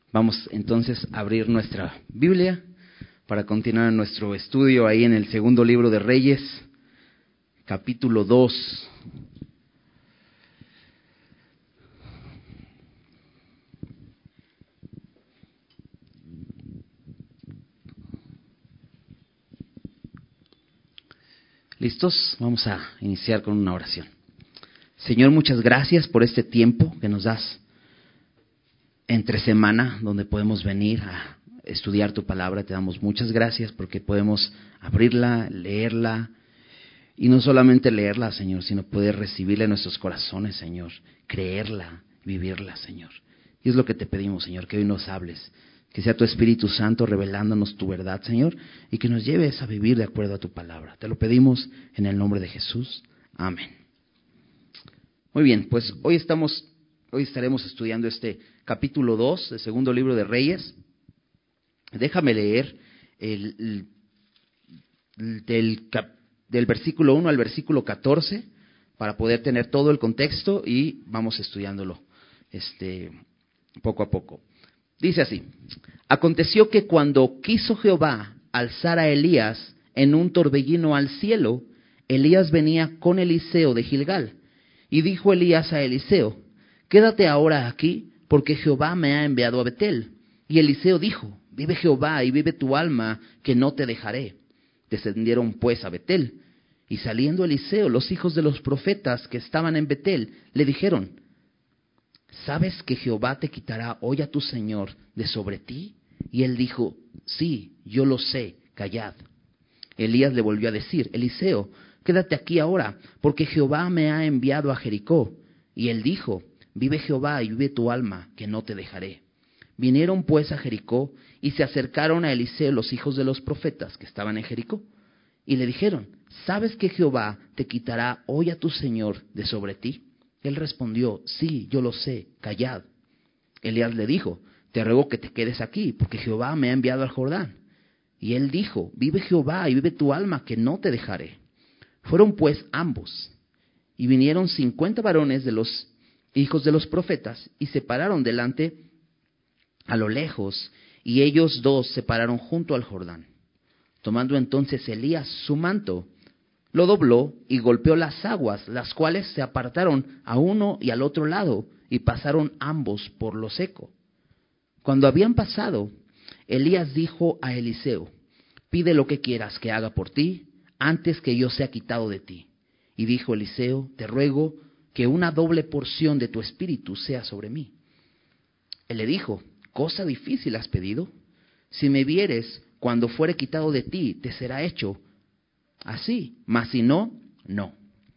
Vamos entonces a abrir nuestra Biblia para continuar nuestro estudio ahí en el segundo libro de Reyes, capítulo 2. ¿Listos? Vamos a iniciar con una oración. Señor, muchas gracias por este tiempo que nos das entre semana, donde podemos venir a estudiar tu palabra. Te damos muchas gracias porque podemos abrirla, leerla, y no solamente leerla, Señor, sino poder recibirla en nuestros corazones, Señor, creerla, vivirla, Señor. Y es lo que te pedimos, Señor, que hoy nos hables, que sea tu Espíritu Santo revelándonos tu verdad, Señor, y que nos lleves a vivir de acuerdo a tu palabra. Te lo pedimos en el nombre de Jesús. Amén. Muy bien, pues hoy estaremos estudiando este capítulo 2 del segundo libro de Reyes. Déjame leer del versículo 1 al versículo 14 para poder tener todo el contexto y vamos estudiándolo poco a poco. Dice así: Aconteció que cuando quiso Jehová alzar a Elías en un torbellino al cielo, Elías venía con Eliseo de Gilgal. Y dijo Elías a Eliseo: Quédate ahora aquí, porque Jehová me ha enviado a Betel. Y Eliseo dijo: Vive Jehová y vive tu alma, que no te dejaré. Descendieron pues a Betel. Y saliendo Eliseo, los hijos de los profetas que estaban en Betel le dijeron: ¿Sabes que Jehová te quitará hoy a tu señor de sobre ti? Y él dijo: Sí, yo lo sé, callad. Elías le volvió a decir: Eliseo, quédate aquí ahora, porque Jehová me ha enviado a Jericó. Y él dijo: Vive Jehová y vive tu alma, que no te dejaré. Vinieron pues a Jericó, y se acercaron a Eliseo los hijos de los profetas que estaban en Jericó. Y le dijeron: ¿Sabes que Jehová te quitará hoy a tu señor de sobre ti? Él respondió: Sí, yo lo sé, callad. Elías le dijo: Te ruego que te quedes aquí, porque Jehová me ha enviado al Jordán. Y él dijo: Vive Jehová y vive tu alma, que no te dejaré. Fueron pues ambos, y vinieron 50 varones de los hijos de los profetas, y se pararon delante a lo lejos, y ellos dos se pararon junto al Jordán. Tomando entonces Elías su manto, lo dobló y golpeó las aguas, las cuales se apartaron a uno y al otro lado, y pasaron ambos por lo seco. Cuando habían pasado, Elías dijo a Eliseo: Pide lo que quieras que haga por ti, antes que yo sea quitado de ti. Y dijo Eliseo: Te ruego que una doble porción de tu espíritu sea sobre mí. Él le dijo: Cosa difícil has pedido. Si me vieres cuando fuere quitado de ti, te será hecho así, mas si no, no.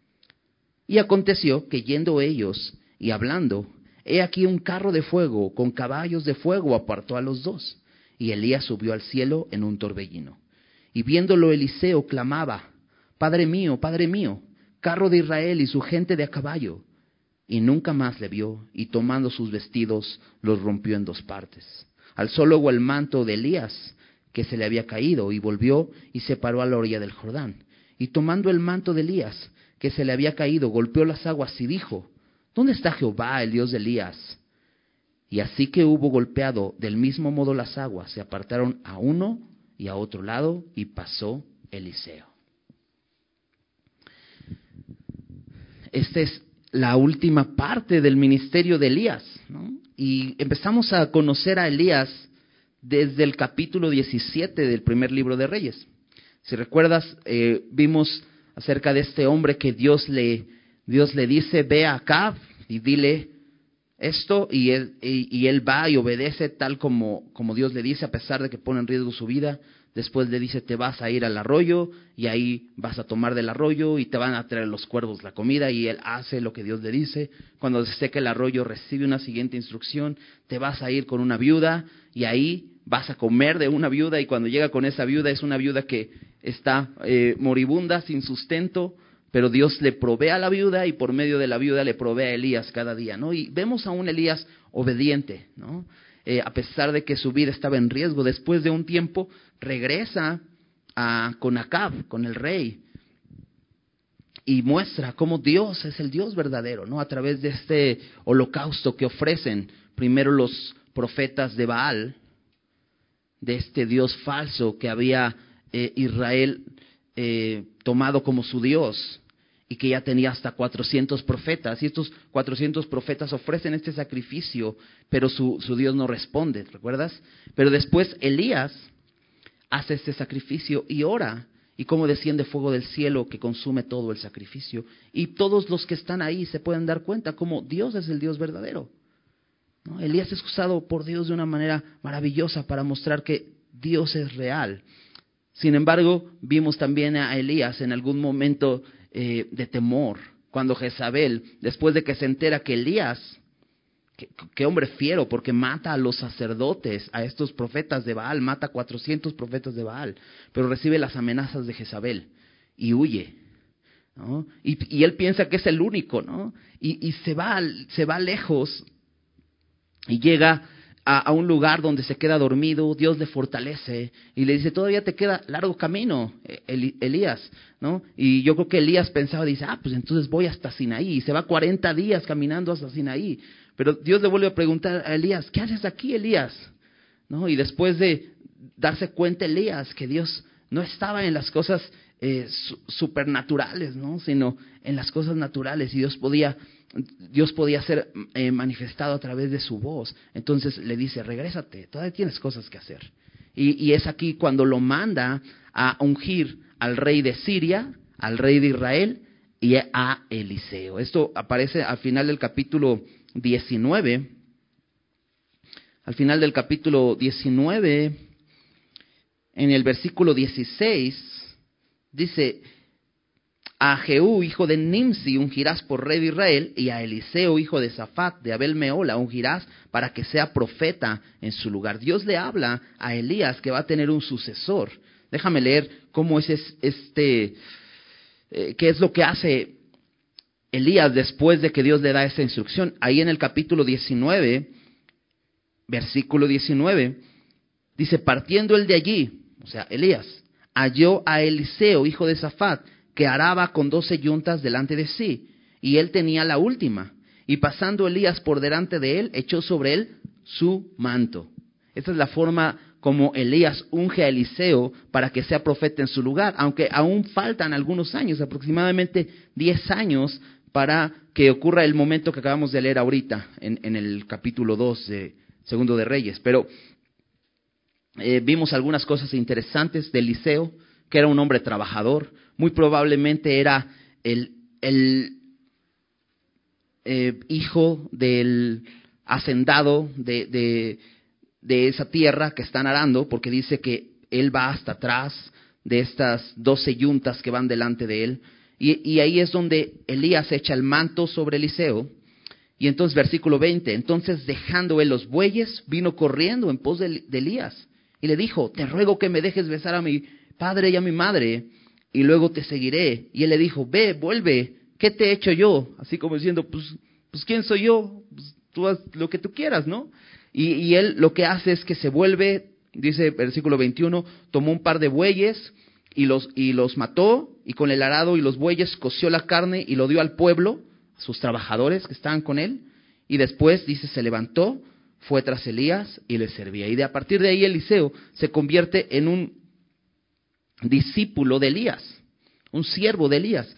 Y aconteció que yendo ellos y hablando, he aquí un carro de fuego con caballos de fuego apartó a los dos. Y Elías subió al cielo en un torbellino. Y viéndolo Eliseo clamaba: Padre mío, carro de Israel y su gente de a caballo. Y nunca más le vio, y tomando sus vestidos los rompió en dos partes. Alzó luego el manto de Elías, que se le había caído, y volvió y se paró a la orilla del Jordán. Y tomando el manto de Elías, que se le había caído, golpeó las aguas y dijo: ¿Dónde está Jehová, el Dios de Elías? Y así que hubo golpeado del mismo modo las aguas, se apartaron a uno y a otro lado, y pasó Eliseo. Esta es la última parte del ministerio de Elías, ¿no? Y empezamos a conocer a Elías desde el capítulo 17 del primer libro de Reyes. Si recuerdas, vimos acerca de este hombre que Dios le dice: Ve a Acab y dile esto, y él va y obedece tal como Dios le dice, a pesar de que pone en riesgo su vida. Después le dice: te vas a ir al arroyo, y ahí vas a tomar del arroyo, y te van a traer los cuervos la comida, y él hace lo que Dios le dice. Cuando se seca el arroyo, recibe una siguiente instrucción: te vas a ir con una viuda, y ahí vas a comer de una viuda, y cuando llega con esa viuda, es una viuda que está moribunda, sin sustento, pero Dios le provee a la viuda, y por medio de la viuda le provee a Elías cada día, ¿no? Y vemos a un Elías obediente, ¿no? A pesar de que su vida estaba en riesgo. Después de un tiempo regresa con Acab, con el rey, y muestra cómo Dios es el Dios verdadero, ¿no? A través de este holocausto que ofrecen primero los profetas de Baal, de este Dios falso que había Israel tomado como su Dios, y que ya tenía hasta 400 profetas, y estos 400 profetas ofrecen este sacrificio, pero su Dios no responde, ¿recuerdas? Pero después Elías hace este sacrificio y ora, y cómo desciende fuego del cielo que consume todo el sacrificio, y todos los que están ahí se pueden dar cuenta cómo Dios es el Dios verdadero, ¿no? Elías es usado por Dios de una manera maravillosa para mostrar que Dios es real. Sin embargo, vimos también a Elías en algún momento de temor, cuando Jezabel, después de que se entera que Elías, que hombre fiero, porque mata a los sacerdotes, a estos profetas de Baal, mata a 400 profetas de Baal, pero recibe las amenazas de Jezabel y huye, ¿no? Y él piensa que es el único, ¿no? Y se va lejos y llega a un lugar donde se queda dormido. Dios le fortalece y le dice, todavía te queda largo camino, Elías, ¿no? Y yo creo que Elías pensaba, dice, pues entonces voy hasta Sinaí, y se va 40 días caminando hasta Sinaí. Pero Dios le vuelve a preguntar a Elías, ¿qué haces aquí, Elías? ¿No? Y después de darse cuenta Elías que Dios no estaba en las cosas supernaturales, ¿no? Sino en las cosas naturales, y Dios podía ser manifestado a través de su voz. Entonces le dice, regrésate, todavía tienes cosas que hacer. Y es aquí cuando lo manda a ungir al rey de Siria, al rey de Israel y a Eliseo. Esto aparece al final del capítulo 19. Al final del capítulo 19, en el versículo 16, dice, a Jehú, hijo de Nimsi, ungirás por rey de Israel, y a Eliseo, hijo de Safat, de Abel Meola, ungirás para que sea profeta en su lugar. Dios le habla a Elías que va a tener un sucesor. Déjame leer cómo es qué es lo que hace Elías después de que Dios le da esa instrucción. Ahí en el capítulo 19, versículo 19, dice, partiendo él de allí, o sea, Elías, halló a Eliseo, hijo de Safat, que araba con 12 yuntas delante de sí, y él tenía la última. Y pasando Elías por delante de él, echó sobre él su manto. Esta es la forma como Elías unge a Eliseo para que sea profeta en su lugar, aunque aún faltan algunos años, aproximadamente 10 años, para que ocurra el momento que acabamos de leer ahorita, en el capítulo 2 de Segundo de Reyes. Pero vimos algunas cosas interesantes de Eliseo, que era un hombre trabajador. Muy probablemente era el hijo del hacendado de esa tierra que están arando, porque dice que él va hasta atrás de estas 12 yuntas que van delante de él. Y ahí es donde Elías echa el manto sobre Eliseo. Y entonces, versículo 20, entonces dejando él los bueyes, vino corriendo en pos de Elías. Y le dijo, te ruego que me dejes besar a mi padre y a mi madre, y luego te seguiré. Y él le dijo, ve, vuelve, ¿qué te he hecho yo? Así como diciendo, pues ¿quién soy yo? Pues, tú haz lo que tú quieras, ¿no? Y él lo que hace es que se vuelve, dice versículo 21, tomó un par de bueyes y los mató, y con el arado y los bueyes coció la carne y lo dio al pueblo, a sus trabajadores que estaban con él, y después, dice, se levantó, fue tras Elías y le servía. Y a partir de ahí Eliseo se convierte en un discípulo de Elías, un siervo de Elías.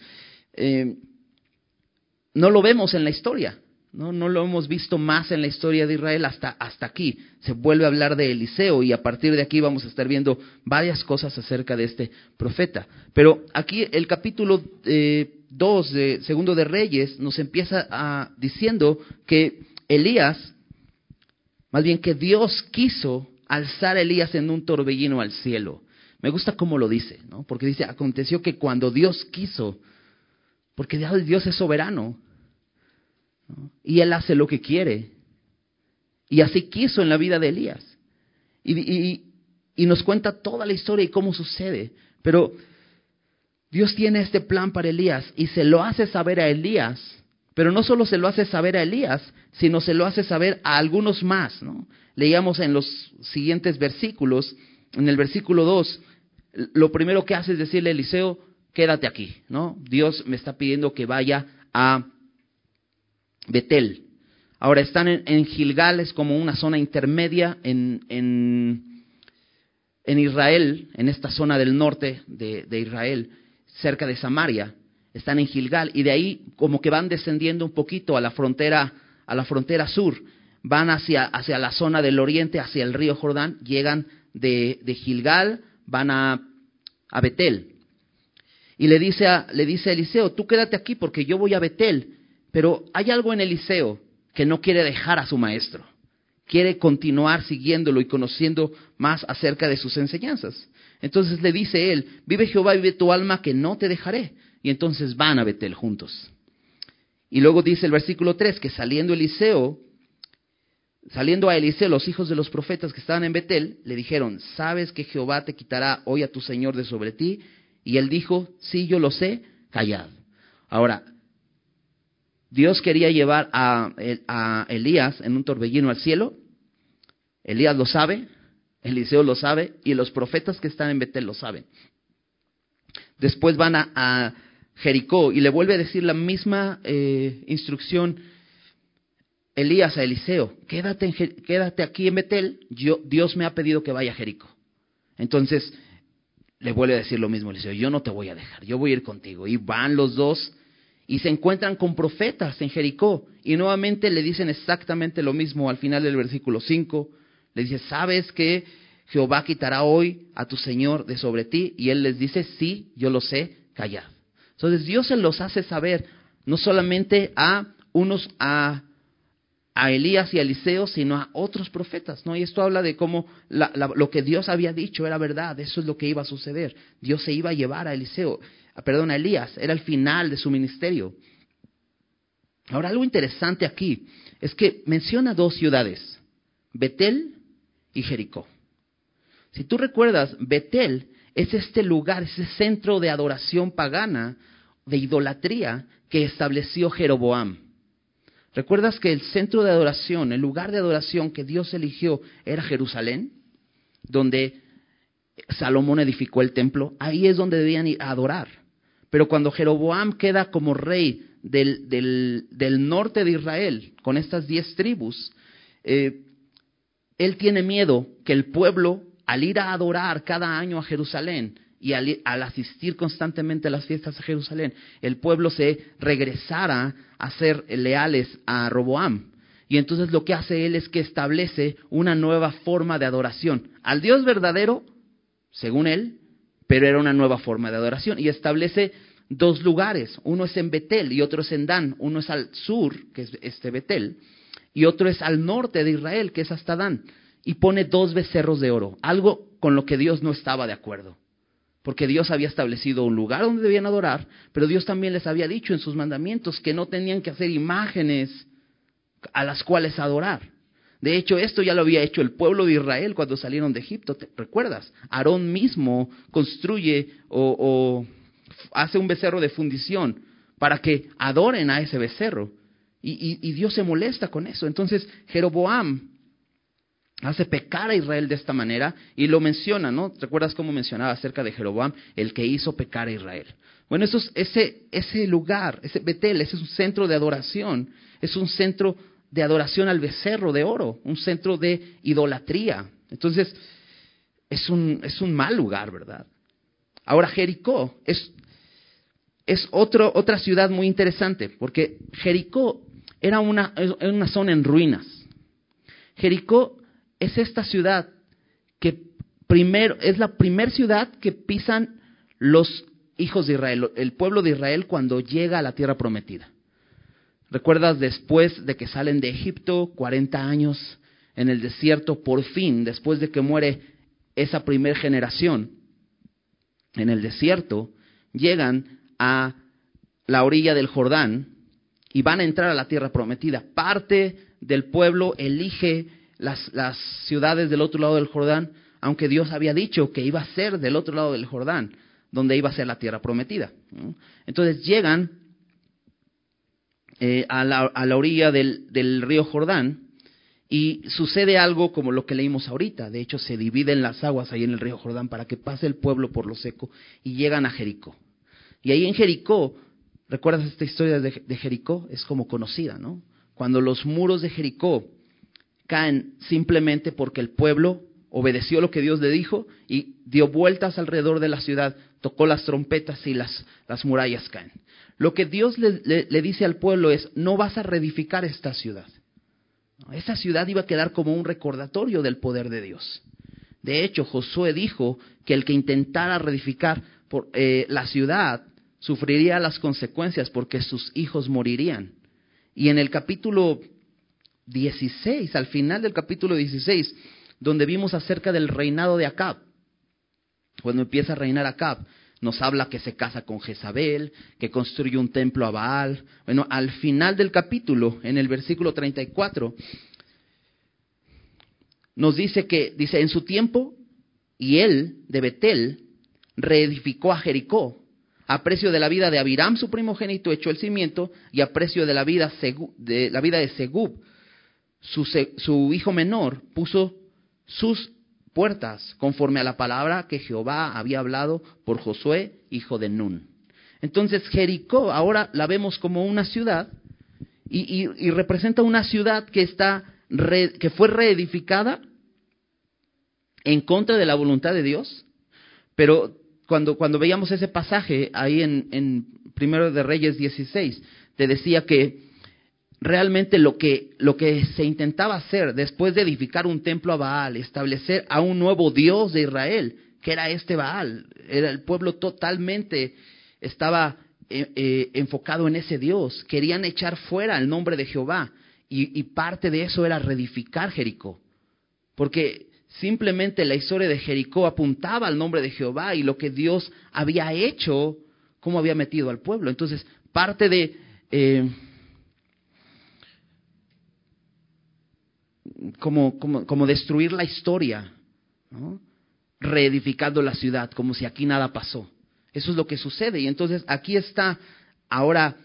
No lo vemos en la historia, no lo hemos visto más en la historia de Israel hasta aquí. Se vuelve a hablar de Eliseo, y a partir de aquí vamos a estar viendo varias cosas acerca de este profeta. Pero aquí el capítulo 2 de Segundo de Reyes nos empieza diciendo que Elías, más bien que Dios quiso alzar a Elías en un torbellino al cielo. Me gusta cómo lo dice, ¿no? Porque dice, aconteció que cuando Dios quiso, porque Dios es soberano, ¿no? Y Él hace lo que quiere. Y así quiso en la vida de Elías. Y nos cuenta toda la historia y cómo sucede. Pero Dios tiene este plan para Elías y se lo hace saber a Elías. Pero no solo se lo hace saber a Elías, sino se lo hace saber a algunos más, ¿no? Leíamos en los siguientes versículos, en el versículo 2, lo primero que hace es decirle a Eliseo, quédate aquí, ¿no? Dios me está pidiendo que vaya a Betel, Ahora están en Gilgal, es como una zona intermedia en Israel, en esta zona del norte de Israel, cerca de Samaria. Están en Gilgal y de ahí como que van descendiendo un poquito a la frontera sur. Van hacia la zona del oriente, hacia el río Jordán, llegan de Gilgal, van a Betel. Y le dice a Eliseo, tú quédate aquí porque yo voy a Betel. Pero hay algo en Eliseo que no quiere dejar a su maestro. Quiere continuar siguiéndolo y conociendo más acerca de sus enseñanzas. Entonces le dice él, vive Jehová, vive tu alma, que no te dejaré. Y entonces van a Betel juntos. Y luego dice el versículo 3, que saliendo a Eliseo, los hijos de los profetas que estaban en Betel, le dijeron, ¿sabes que Jehová te quitará hoy a tu señor de sobre ti? Y él dijo, sí, yo lo sé, callad. Ahora, Dios quería llevar a Elías en un torbellino al cielo. Elías lo sabe, Eliseo lo sabe, y los profetas que están en Betel lo saben. Después van a Jericó y le vuelve a decir la misma instrucción Elías a Eliseo, quédate aquí en Betel, Dios me ha pedido que vaya a Jericó. Entonces le vuelve a decir lo mismo Eliseo, yo no te voy a dejar, yo voy a ir contigo. Y van los dos y se encuentran con profetas en Jericó y nuevamente le dicen exactamente lo mismo al final del versículo 5. Le dice, ¿sabes que Jehová quitará hoy a tu señor de sobre ti? Y él les dice, sí, yo lo sé, callad. Entonces Dios se los hace saber, no solamente a Elías y a Eliseo, sino a otros profetas, ¿no? Y esto habla de cómo lo que Dios había dicho era verdad, eso es lo que iba a suceder. Dios se iba a llevar a Elías, era el final de su ministerio. Ahora, algo interesante aquí es que menciona dos ciudades, Betel y Jericó. Si tú recuerdas, Betel es este lugar, ese centro de adoración pagana, de idolatría que estableció Jeroboam. ¿Recuerdas que el centro de adoración, el lugar de adoración que Dios eligió era Jerusalén? Donde Salomón edificó el templo, ahí es donde debían ir a adorar. Pero cuando Jeroboam queda como rey del norte de Israel, con estas 10 tribus, él tiene miedo que el pueblo, al ir a adorar cada año a Jerusalén y al asistir constantemente a las fiestas a Jerusalén, el pueblo se regresara a ser leales a Roboam. Y entonces lo que hace él es que establece una nueva forma de adoración al Dios verdadero, según él, pero era una nueva forma de adoración. Y establece 2 lugares, uno es en Betel y otro es en Dan. Uno es al sur, que es Betel, y otro es al norte de Israel, que es hasta Dan. Y pone 2 becerros de oro, algo con lo que Dios no estaba de acuerdo. Porque Dios había establecido un lugar donde debían adorar, pero Dios también les había dicho en sus mandamientos que no tenían que hacer imágenes a las cuales adorar. De hecho, esto ya lo había hecho el pueblo de Israel cuando salieron de Egipto, ¿te recuerdas? Aarón mismo construye o hace un becerro de fundición para que adoren a ese becerro. Y Dios se molesta con eso. Entonces, Jeroboam hace pecar a Israel de esta manera y lo menciona, ¿no? ¿Recuerdas cómo mencionaba acerca de Jeroboam, el que hizo pecar a Israel? Bueno, ese lugar, ese Betel, ese es un centro de adoración, es un centro de adoración al becerro de oro, un centro de idolatría. Entonces, es un mal lugar, ¿verdad? Ahora, Jericó es otra ciudad muy interesante, porque Jericó era una zona en ruinas. Jericó es esta ciudad que es la primera ciudad que pisan los hijos de Israel, el pueblo de Israel cuando llega a la tierra prometida. ¿Recuerdas después de que salen de Egipto, 40 años en el desierto, por fin, después de que muere esa primera generación en el desierto, llegan a la orilla del Jordán y van a entrar a la tierra prometida? Parte del pueblo elige las ciudades del otro lado del Jordán, aunque Dios había dicho que iba a ser del otro lado del Jordán, donde iba a ser la tierra prometida. Entonces llegan a la orilla del río Jordán y sucede algo como lo que leímos ahorita. De hecho, se dividen las aguas ahí en el río Jordán para que pase el pueblo por lo seco y llegan a Jericó. Y ahí en Jericó, ¿recuerdas esta historia de Jericó? Es como conocida, ¿no? cuando los muros de Jericó caen simplemente porque el pueblo obedeció lo que Dios le dijo y dio vueltas alrededor de la ciudad, tocó las trompetas y las murallas caen. Lo que Dios le dice al pueblo es, no vas a reedificar esta ciudad. Esta ciudad iba a quedar como un recordatorio del poder de Dios. De hecho, Josué dijo que el que intentara reedificar la ciudad sufriría las consecuencias porque sus hijos morirían. Y en el capítulo 16, al final del capítulo 16, donde vimos acerca del reinado de Acab, cuando empieza a reinar Acab, nos habla que se casa con Jezabel, que construye un templo a Baal. Bueno, al final del capítulo, en el versículo 34, nos dice en su tiempo, y él, de Betel, reedificó a Jericó, a precio de la vida de Abiram, su primogénito, echó el cimiento, y a precio de la vida de Segub, su hijo menor, puso sus puertas, conforme a la palabra que Jehová había hablado por Josué, hijo de Nun. Entonces Jericó ahora la vemos como una ciudad, y representa una ciudad que fue reedificada en contra de la voluntad de Dios. Pero cuando veíamos ese pasaje ahí en Primero de Reyes 16, te decía que realmente lo que se intentaba hacer después de edificar un templo a Baal, establecer a un nuevo Dios de Israel, que era este Baal, era el pueblo totalmente estaba enfocado en ese Dios, querían echar fuera el nombre de Jehová, y parte de eso era reedificar Jericó, porque simplemente la historia de Jericó apuntaba al nombre de Jehová y lo que Dios había hecho, cómo había metido al pueblo. Entonces, parte de como destruir la historia, ¿no? Reedificando la ciudad, como si aquí nada pasó. Eso es lo que sucede. Y entonces aquí está ahora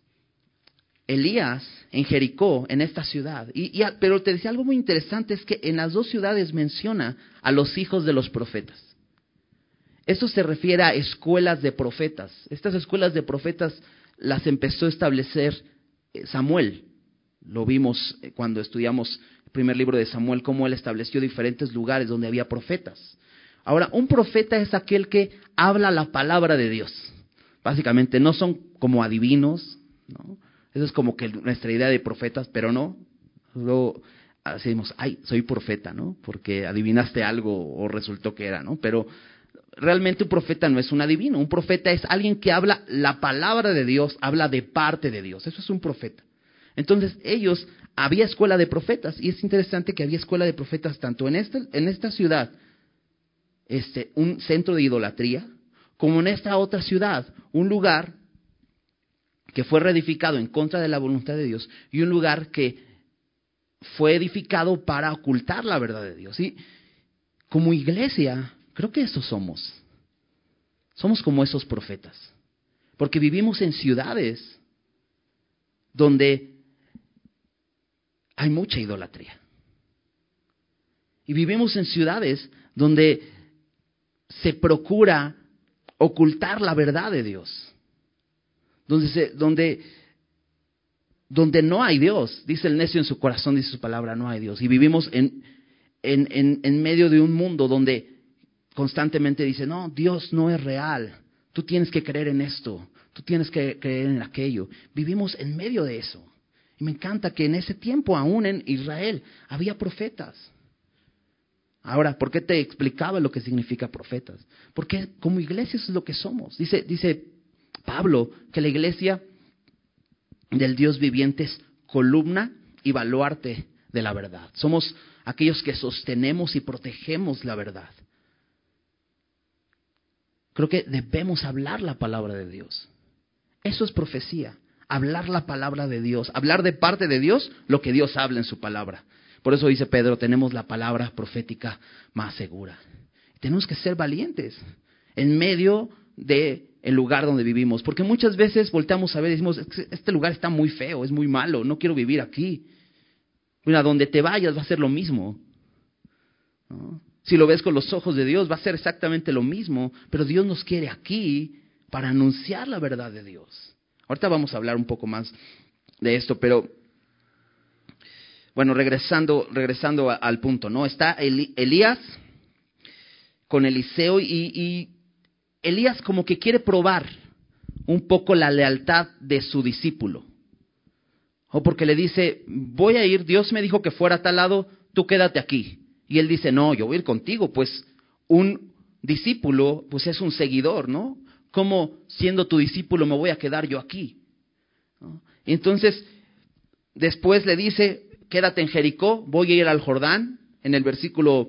Elías en Jericó, en esta ciudad. Pero te decía algo muy interesante, es que en las dos ciudades menciona a los hijos de los profetas. Esto se refiere a escuelas de profetas. Estas escuelas de profetas las empezó a establecer Samuel. Lo vimos cuando estudiamos el primer libro de Samuel, cómo él estableció diferentes lugares donde había profetas. Ahora, un profeta es aquel que habla la palabra de Dios. Básicamente, no son como adivinos, ¿no? Eso es como que nuestra idea de profetas, pero no. Luego decimos, ay, soy profeta, ¿no? Porque adivinaste algo o resultó que era, ¿no? Pero realmente un profeta no es un adivino. Un profeta es alguien que habla la palabra de Dios, habla de parte de Dios. Eso es un profeta. Entonces, había escuela de profetas, y es interesante que había escuela de profetas tanto en esta ciudad, un centro de idolatría, como en esta otra ciudad, un lugar que fue reedificado en contra de la voluntad de Dios, y un lugar que fue edificado para ocultar la verdad de Dios. Y como iglesia, creo que eso somos. Somos como esos profetas, porque vivimos en ciudades donde hay mucha idolatría. Y vivimos en ciudades donde se procura ocultar la verdad de Dios. Donde no hay Dios. Dice el necio en su corazón, dice su palabra, no hay Dios. Y vivimos en medio de un mundo donde constantemente dice, no, Dios no es real. Tú tienes que creer en esto. Tú tienes que creer en aquello. Vivimos en medio de eso. Y me encanta que en ese tiempo, aún en Israel, había profetas. Ahora, ¿por qué te explicaba lo que significa profetas? Porque como iglesia eso es lo que somos. Dice Pablo que la iglesia del Dios viviente es columna y baluarte de la verdad. Somos aquellos que sostenemos y protegemos la verdad. Creo que debemos hablar la palabra de Dios. Eso es profecía. Hablar la palabra de Dios, hablar de parte de Dios lo que Dios habla en su palabra. Por eso dice Pedro, tenemos la palabra profética más segura. Tenemos que ser valientes en medio del lugar donde vivimos, porque muchas veces volteamos a ver y decimos, este lugar está muy feo, es muy malo, no quiero vivir aquí. Mira, donde te vayas va a ser lo mismo, ¿no? Si lo ves con los ojos de Dios va a ser exactamente lo mismo, pero Dios nos quiere aquí para anunciar la verdad de Dios. Ahorita vamos a hablar un poco más de esto, pero bueno, regresando al punto, ¿no? Está Elías con Eliseo y Elías como que quiere probar un poco la lealtad de su discípulo. O porque le dice, voy a ir, Dios me dijo que fuera a tal lado, tú quédate aquí. Y él dice, no, yo voy a ir contigo, pues un discípulo pues es un seguidor, ¿no? ¿Cómo siendo tu discípulo me voy a quedar yo aquí? ¿No? Y entonces, después le dice, quédate en Jericó, voy a ir al Jordán, en el versículo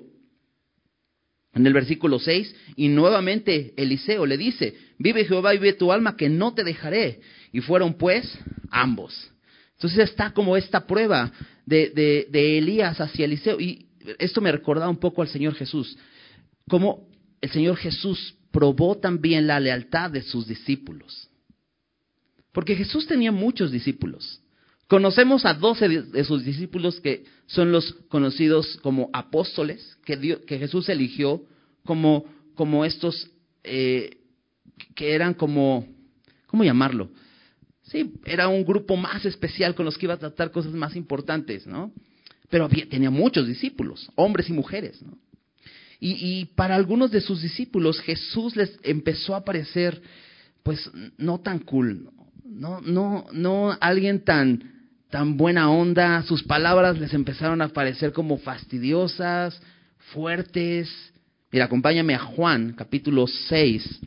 6, y nuevamente Eliseo le dice, vive Jehová y vive tu alma, que no te dejaré. Y fueron pues ambos. Entonces está como esta prueba de Elías hacia Eliseo. Y esto me recordaba un poco al Señor Jesús. Como el Señor Jesús probó también la lealtad de sus discípulos. Porque Jesús tenía muchos discípulos. Conocemos a 12 de sus discípulos que son los conocidos como apóstoles, que Jesús eligió como estos que eran como, ¿cómo llamarlo? Sí, era un grupo más especial con los que iba a tratar cosas más importantes, ¿no? Pero tenía muchos discípulos, hombres y mujeres, ¿no? Y para algunos de sus discípulos Jesús les empezó a parecer, pues, no tan cool, no alguien tan buena onda. Sus palabras les empezaron a parecer como fastidiosas, fuertes. Mira, acompáñame a Juan, capítulo 6.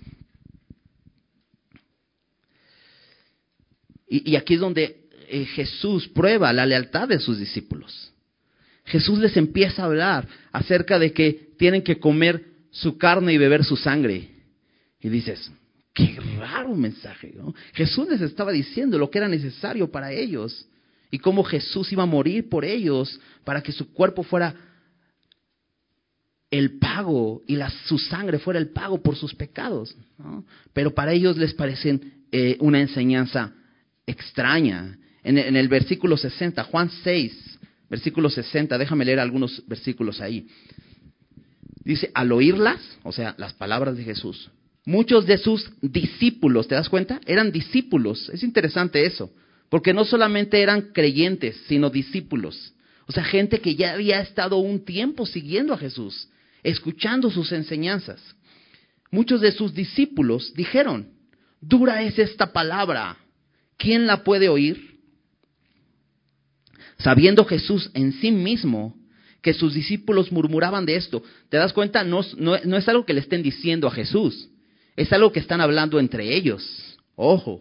Y aquí es donde Jesús prueba la lealtad de sus discípulos. Jesús les empieza a hablar acerca de que tienen que comer su carne y beber su sangre. Y dices, qué raro mensaje, ¿no? Jesús les estaba diciendo lo que era necesario para ellos y cómo Jesús iba a morir por ellos para que su cuerpo fuera el pago y su sangre fuera el pago por sus pecados, ¿no? Pero para ellos les parecen una enseñanza extraña. En el versículo 60, Juan 6, versículo 60, déjame leer algunos versículos ahí. Dice, al oírlas, o sea, las palabras de Jesús, muchos de sus discípulos, ¿te das cuenta? Eran discípulos. Es interesante eso, porque no solamente eran creyentes, sino discípulos. O sea, gente que ya había estado un tiempo siguiendo a Jesús, escuchando sus enseñanzas. Muchos de sus discípulos dijeron, dura es esta palabra, ¿quién la puede oír? Sabiendo Jesús en sí mismo que sus discípulos murmuraban de esto. ¿Te das cuenta? No es algo que le estén diciendo a Jesús. Es algo que están hablando entre ellos. Ojo.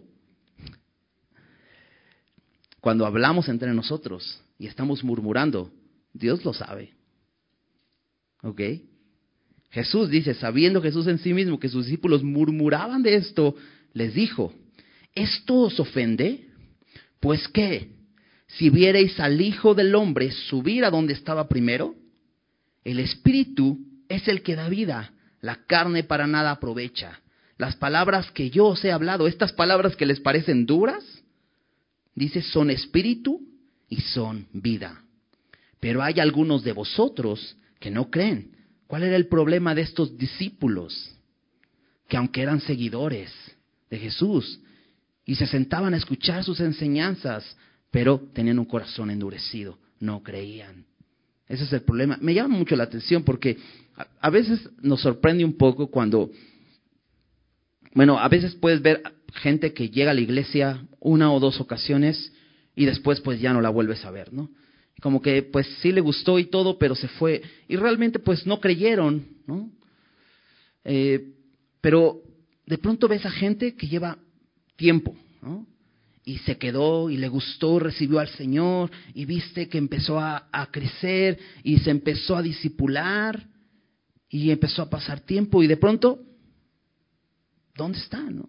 Cuando hablamos entre nosotros y estamos murmurando, Dios lo sabe. ¿Ok? Jesús dice, sabiendo Jesús en sí mismo que sus discípulos murmuraban de esto, les dijo, ¿esto os ofende? Pues ¿qué? Si viereis al Hijo del Hombre subir a donde estaba primero, el Espíritu es el que da vida, la carne para nada aprovecha. Las palabras que yo os he hablado, estas palabras que les parecen duras, dice, son espíritu y son vida. Pero hay algunos de vosotros que no creen. ¿Cuál era el problema de estos discípulos? Que aunque eran seguidores de Jesús y se sentaban a escuchar sus enseñanzas, pero tenían un corazón endurecido, no creían. Ese es el problema. Me llama mucho la atención porque a veces nos sorprende un poco cuando, bueno, a veces puedes ver gente que llega a la iglesia una o dos ocasiones y después pues ya no la vuelves a ver, ¿no? Como que pues sí le gustó y todo, pero se fue y realmente pues no creyeron, ¿no? Pero de pronto ves a gente que lleva tiempo, ¿no? Y se quedó y le gustó, recibió al Señor y viste que empezó a crecer y se empezó a discipular y empezó a pasar tiempo y de pronto, ¿dónde está, no?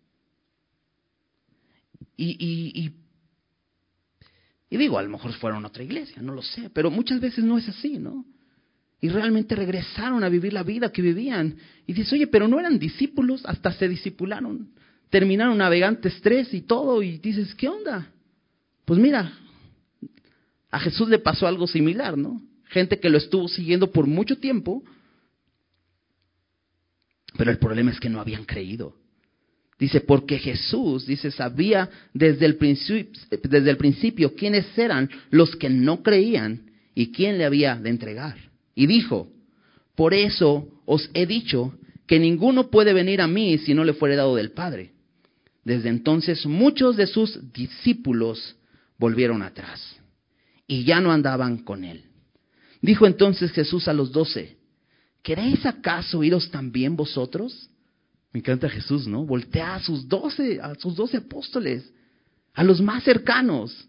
Y digo, a lo mejor fueron a otra iglesia, no lo sé, pero muchas veces no es así, ¿no? Y realmente regresaron a vivir la vida que vivían. Y dices, oye, pero no eran discípulos, hasta se discipularon. Terminaron Navegantes 3 y todo, y dices, ¿qué onda? Pues mira, a Jesús le pasó algo similar, ¿no? Gente que lo estuvo siguiendo por mucho tiempo, pero el problema es que no habían creído. Dice, porque Jesús, dice, sabía desde el principio quiénes eran los que no creían y quién le había de entregar. Y dijo, por eso os he dicho que ninguno puede venir a mí si no le fuere dado del Padre. Desde entonces muchos de sus discípulos volvieron atrás y ya no andaban con él. Dijo entonces Jesús a los 12, ¿queréis acaso iros también vosotros? Me encanta Jesús, ¿no? Voltea a sus 12 apóstoles, a los más cercanos.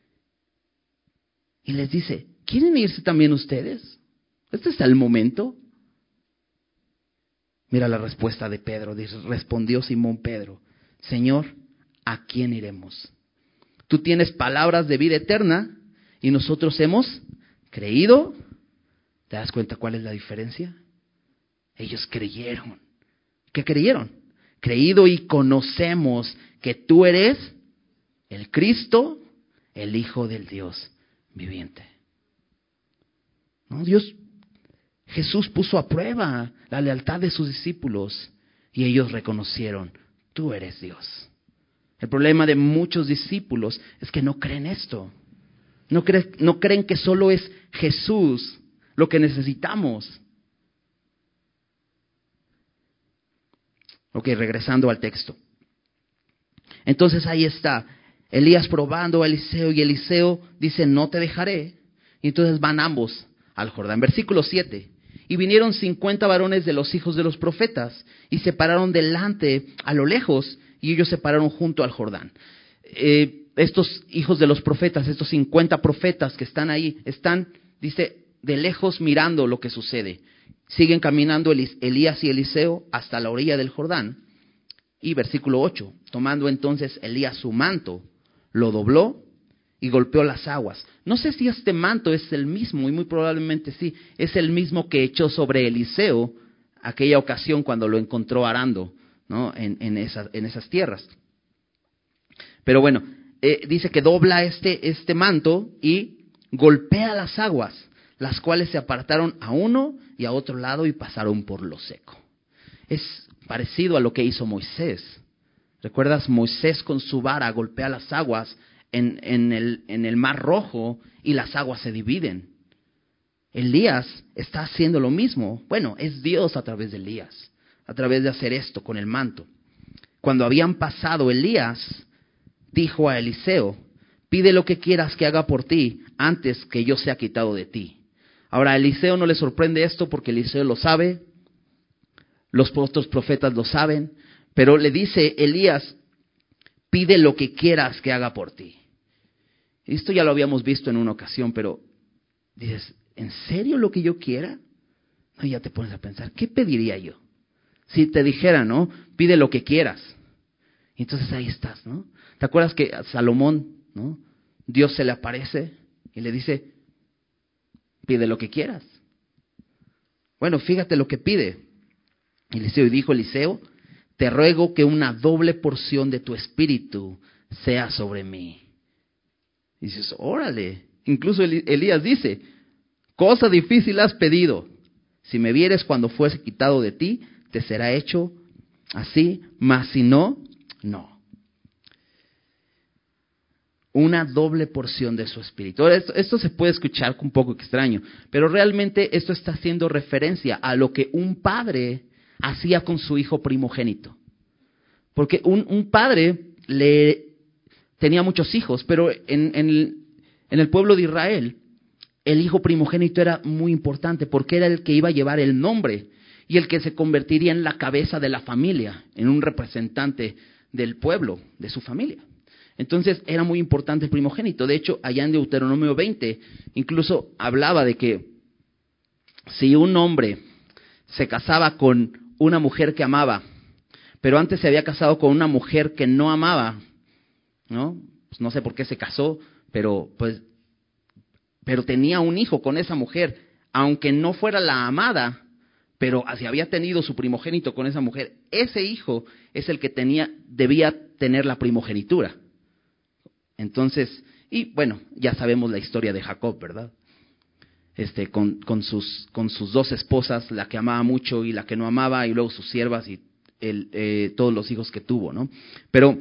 Y les dice, ¿quieren irse también ustedes? ¿Este es el momento? Mira la respuesta de Pedro. Dice, respondió Simón Pedro, Señor, ¿a quién iremos? Tú tienes palabras de vida eterna y nosotros hemos creído. ¿Te das cuenta cuál es la diferencia? Ellos creyeron. ¿Qué creyeron? Creído y conocemos que tú eres el Cristo, el Hijo del Dios viviente. ¿No? Jesús puso a prueba la lealtad de sus discípulos y ellos reconocieron, tú eres Dios. El problema de muchos discípulos es que no creen esto. No creen que solo es Jesús lo que necesitamos. Ok, regresando al texto. Entonces ahí está, Elías probando a Eliseo y Eliseo dice, no te dejaré. Y entonces van ambos al Jordán. Versículo 7. Y vinieron 50 varones de los hijos de los profetas y se pararon delante a lo lejos y ellos se pararon junto al Jordán. Estos hijos de los profetas, estos 50 profetas que están ahí, están, dice, de lejos mirando lo que sucede. Siguen caminando Elías y Eliseo hasta la orilla del Jordán. Y versículo 8, tomando entonces Elías su manto, lo dobló y golpeó las aguas. No sé si este manto es el mismo, y muy probablemente sí, es el mismo que echó sobre Eliseo aquella ocasión cuando lo encontró arando, ¿no? en esas tierras. Pero bueno, dice que dobla este manto y golpea las aguas, las cuales se apartaron a uno y a otro lado y pasaron por lo seco. Es parecido a lo que hizo Moisés. ¿Recuerdas? Moisés con su vara golpea las aguas en el Mar Rojo y las aguas se dividen. Elías está haciendo lo mismo. Bueno, es Dios a través de Elías, a través de hacer esto con el manto. Cuando habían pasado, Elías dijo a Eliseo, pide lo que quieras que haga por ti antes que yo sea quitado de ti. Ahora, a Eliseo no le sorprende esto porque Eliseo lo sabe, los otros profetas lo saben, pero le dice Elías, pide lo que quieras que haga por ti. Esto ya lo habíamos visto en una ocasión, pero dices, ¿en serio lo que yo quiera? No, ya te pones a pensar, ¿qué pediría yo? Si te dijera, ¿no? Pide lo que quieras. Y entonces ahí estás, ¿no? ¿Te acuerdas que a Salomón, ¿no? Dios se le aparece y le dice, pide lo que quieras. Bueno, fíjate lo que pide. Eliseo, y dijo Eliseo, te ruego que una doble porción de tu espíritu sea sobre mí. Y dices, órale. Incluso Elías dice, cosa difícil has pedido. Si me vieres cuando fuese quitado de ti, te será hecho así, mas si no, no. Una doble porción de su espíritu. Ahora, esto se puede escuchar un poco extraño, pero realmente esto está haciendo referencia a lo que un padre hacía con su hijo primogénito. Porque un padre tenía muchos hijos, pero en el pueblo de Israel, el hijo primogénito era muy importante porque era el que iba a llevar el nombre y el que se convertiría en la cabeza de la familia, en un representante del pueblo, de su familia. Entonces era muy importante el primogénito. De hecho, allá en Deuteronomio 20, incluso hablaba de que si un hombre se casaba con una mujer que amaba, pero antes se había casado con una mujer que no amaba, ¿no? Pues no sé por qué se casó, pero tenía un hijo con esa mujer, aunque no fuera la amada, pero si había tenido su primogénito con esa mujer, ese hijo es el que debía tener la primogenitura. Entonces, y bueno, ya sabemos la historia de Jacob, ¿verdad? Con sus dos esposas, la que amaba mucho y la que no amaba, y luego sus siervas, y todos los hijos que tuvo, ¿no? Pero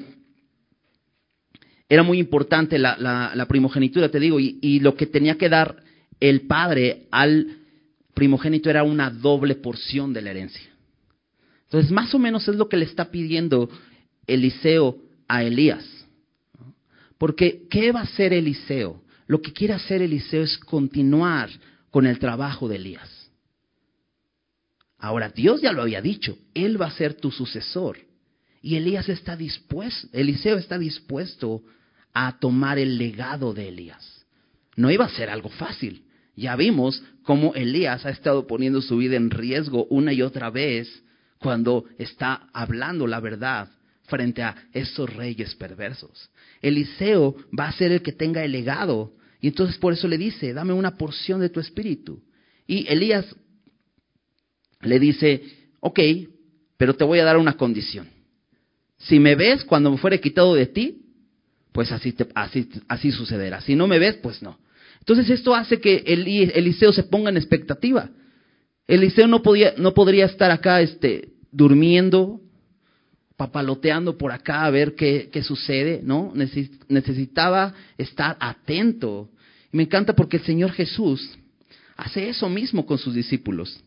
era muy importante la primogenitura, te digo, y lo que tenía que dar el padre al primogénito era una doble porción de la herencia. Entonces, más o menos es lo que le está pidiendo Eliseo a Elías. Porque, ¿qué va a hacer Eliseo? Lo que quiere hacer Eliseo es continuar con el trabajo de Elías. Ahora, Dios ya lo había dicho, él va a ser tu sucesor. Y Eliseo está dispuesto a tomar el legado de Elías. No iba a ser algo fácil. Ya vimos cómo Elías ha estado poniendo su vida en riesgo una y otra vez cuando está hablando la verdad frente a esos reyes perversos. Eliseo va a ser el que tenga el legado. Y entonces por eso le dice, dame una porción de tu espíritu. Y Elías le dice, ok, pero te voy a dar una condición. Si me ves cuando me fuere quitado de ti, pues así sucederá. Si no me ves, pues no. Entonces esto hace que Eliseo se ponga en expectativa. Eliseo no podría estar acá durmiendo, papaloteando por acá a ver qué sucede, ¿no? Necesitaba estar atento. Y me encanta porque el Señor Jesús hace eso mismo con sus discípulos.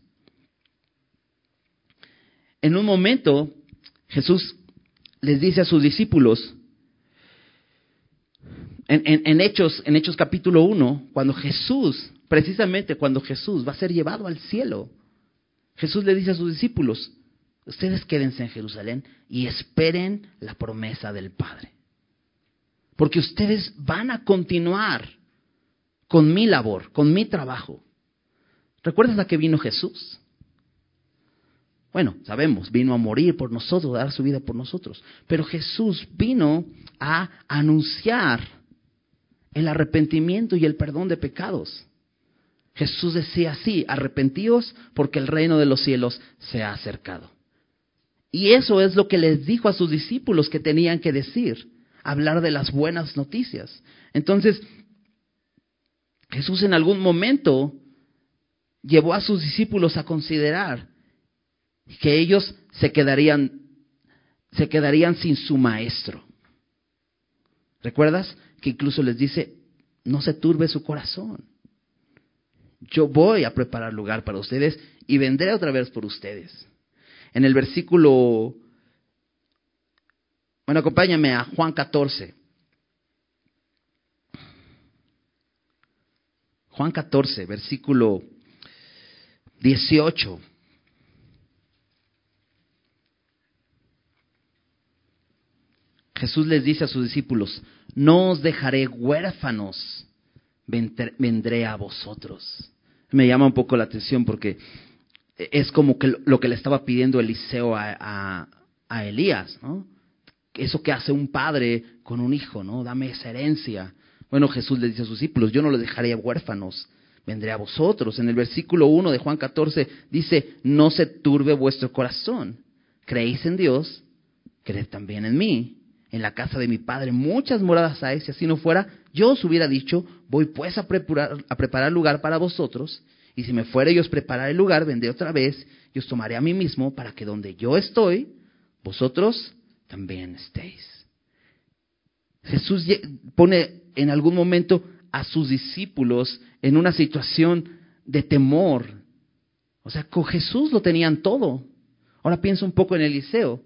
En un momento, Jesús les dice a sus discípulos, en Hechos capítulo 1, cuando Jesús va a ser llevado al cielo, Jesús le dice a sus discípulos, ustedes quédense en Jerusalén y esperen la promesa del Padre. Porque ustedes van a continuar con mi labor, con mi trabajo. ¿Recuerdas a qué vino Jesús? Bueno, sabemos, vino a morir por nosotros, a dar su vida por nosotros. Pero Jesús vino a anunciar el arrepentimiento y el perdón de pecados. Jesús decía así, arrepentíos porque el reino de los cielos se ha acercado. Y eso es lo que les dijo a sus discípulos que tenían que decir, hablar de las buenas noticias. Entonces, Jesús en algún momento llevó a sus discípulos a considerar que ellos se quedarían sin su maestro. ¿Recuerdas? Que incluso les dice, no se turbe su corazón. Yo voy a preparar lugar para ustedes y vendré otra vez por ustedes. En el versículo, bueno, acompáñame a Juan 14. Juan 14, versículo 18. Jesús les dice a sus discípulos, no os dejaré huérfanos, vendré a vosotros. Me llama un poco la atención porque es como que lo que le estaba pidiendo Eliseo a Elías, ¿no? Eso que hace un padre con un hijo, ¿no? Dame esa herencia. Bueno, Jesús le dice a sus discípulos, yo no los dejaré huérfanos, vendré a vosotros. En el versículo 1 de Juan 14 dice, no se turbe vuestro corazón. Creéis en Dios, creed también en mí. En la casa de mi Padre muchas moradas hay, si así no fuera, yo os hubiera dicho, voy pues a preparar lugar para vosotros, y si me fuere y os prepararé el lugar, vendré otra vez, y os tomaré a mí mismo, para que donde yo estoy, vosotros también estéis. Jesús pone en algún momento a sus discípulos en una situación de temor. O sea, con Jesús lo tenían todo. Ahora pienso un poco en Eliseo.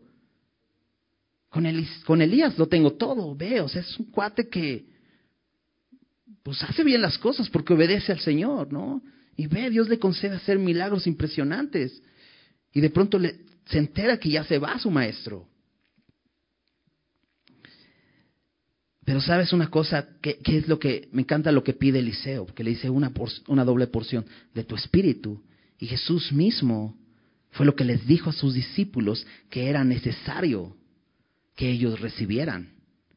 Con Elías lo tengo todo, veo, o sea, es un cuate que pues hace bien las cosas porque obedece al Señor, ¿no? Y ve, Dios le concede hacer milagros impresionantes. Y de pronto se entera que ya se va su maestro. Pero ¿sabes una cosa? ¿Qué es lo que me encanta lo que pide Eliseo? Porque le dice una doble porción de tu espíritu. Y Jesús mismo fue lo que les dijo a sus discípulos que era necesario que ellos recibieran.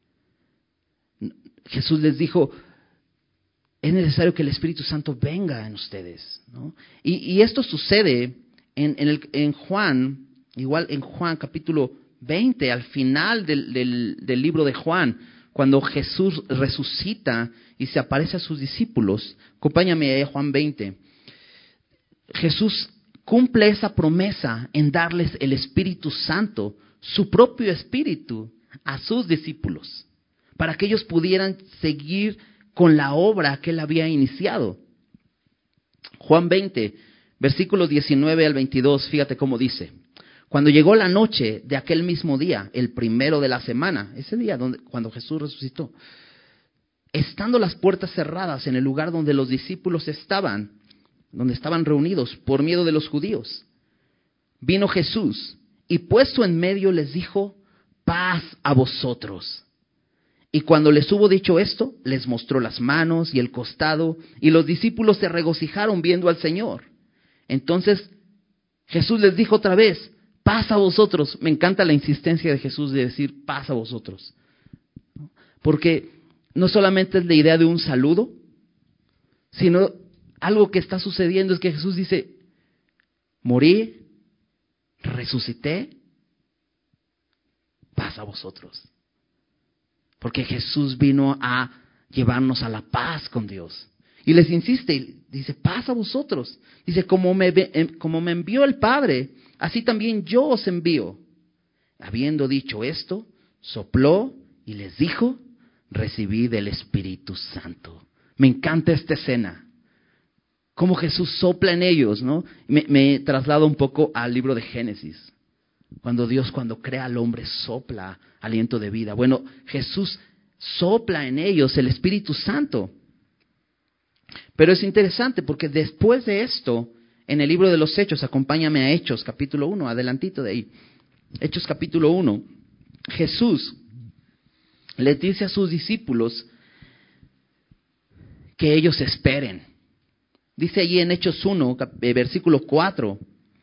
Jesús les dijo, es necesario que el Espíritu Santo venga en ustedes, ¿no? Y esto sucede en Juan, igual en Juan capítulo 20, al final del libro de Juan, cuando Jesús resucita y se aparece a sus discípulos. Acompáñame a Juan 20. Jesús cumple esa promesa en darles el Espíritu Santo, su propio Espíritu, a sus discípulos, para que ellos pudieran seguir con la obra que Él había iniciado. Juan 20, versículos 19 al 22, fíjate cómo dice. Cuando llegó la noche de aquel mismo día, el primero de la semana, ese día cuando Jesús resucitó, estando las puertas cerradas en el lugar donde los discípulos estaban, donde estaban reunidos por miedo de los judíos, vino Jesús y puesto en medio les dijo, paz a vosotros. Y cuando les hubo dicho esto, les mostró las manos y el costado, y los discípulos se regocijaron viendo al Señor. Entonces Jesús les dijo otra vez, paz a vosotros. Me encanta la insistencia de Jesús de decir paz a vosotros. Porque no solamente es la idea de un saludo, sino algo que está sucediendo es que Jesús dice, morí, resucité, paz a vosotros. Porque Jesús vino a llevarnos a la paz con Dios. Y les insiste, dice, paz a vosotros. Dice, como me envió el Padre, así también yo os envío. Habiendo dicho esto, sopló y les dijo, recibid el Espíritu Santo. Me encanta esta escena. Cómo Jesús sopla en ellos, ¿no? Me traslado un poco al libro de Génesis. Cuando Dios, cuando crea al hombre, sopla aliento de vida. Bueno, Jesús sopla en ellos el Espíritu Santo. Pero es interesante porque después de esto, en el libro de los Hechos, acompáñame a Hechos, capítulo 1, adelantito de ahí. Hechos, capítulo 1. Jesús les dice a sus discípulos que ellos esperen. Dice allí en Hechos 1, versículo 4.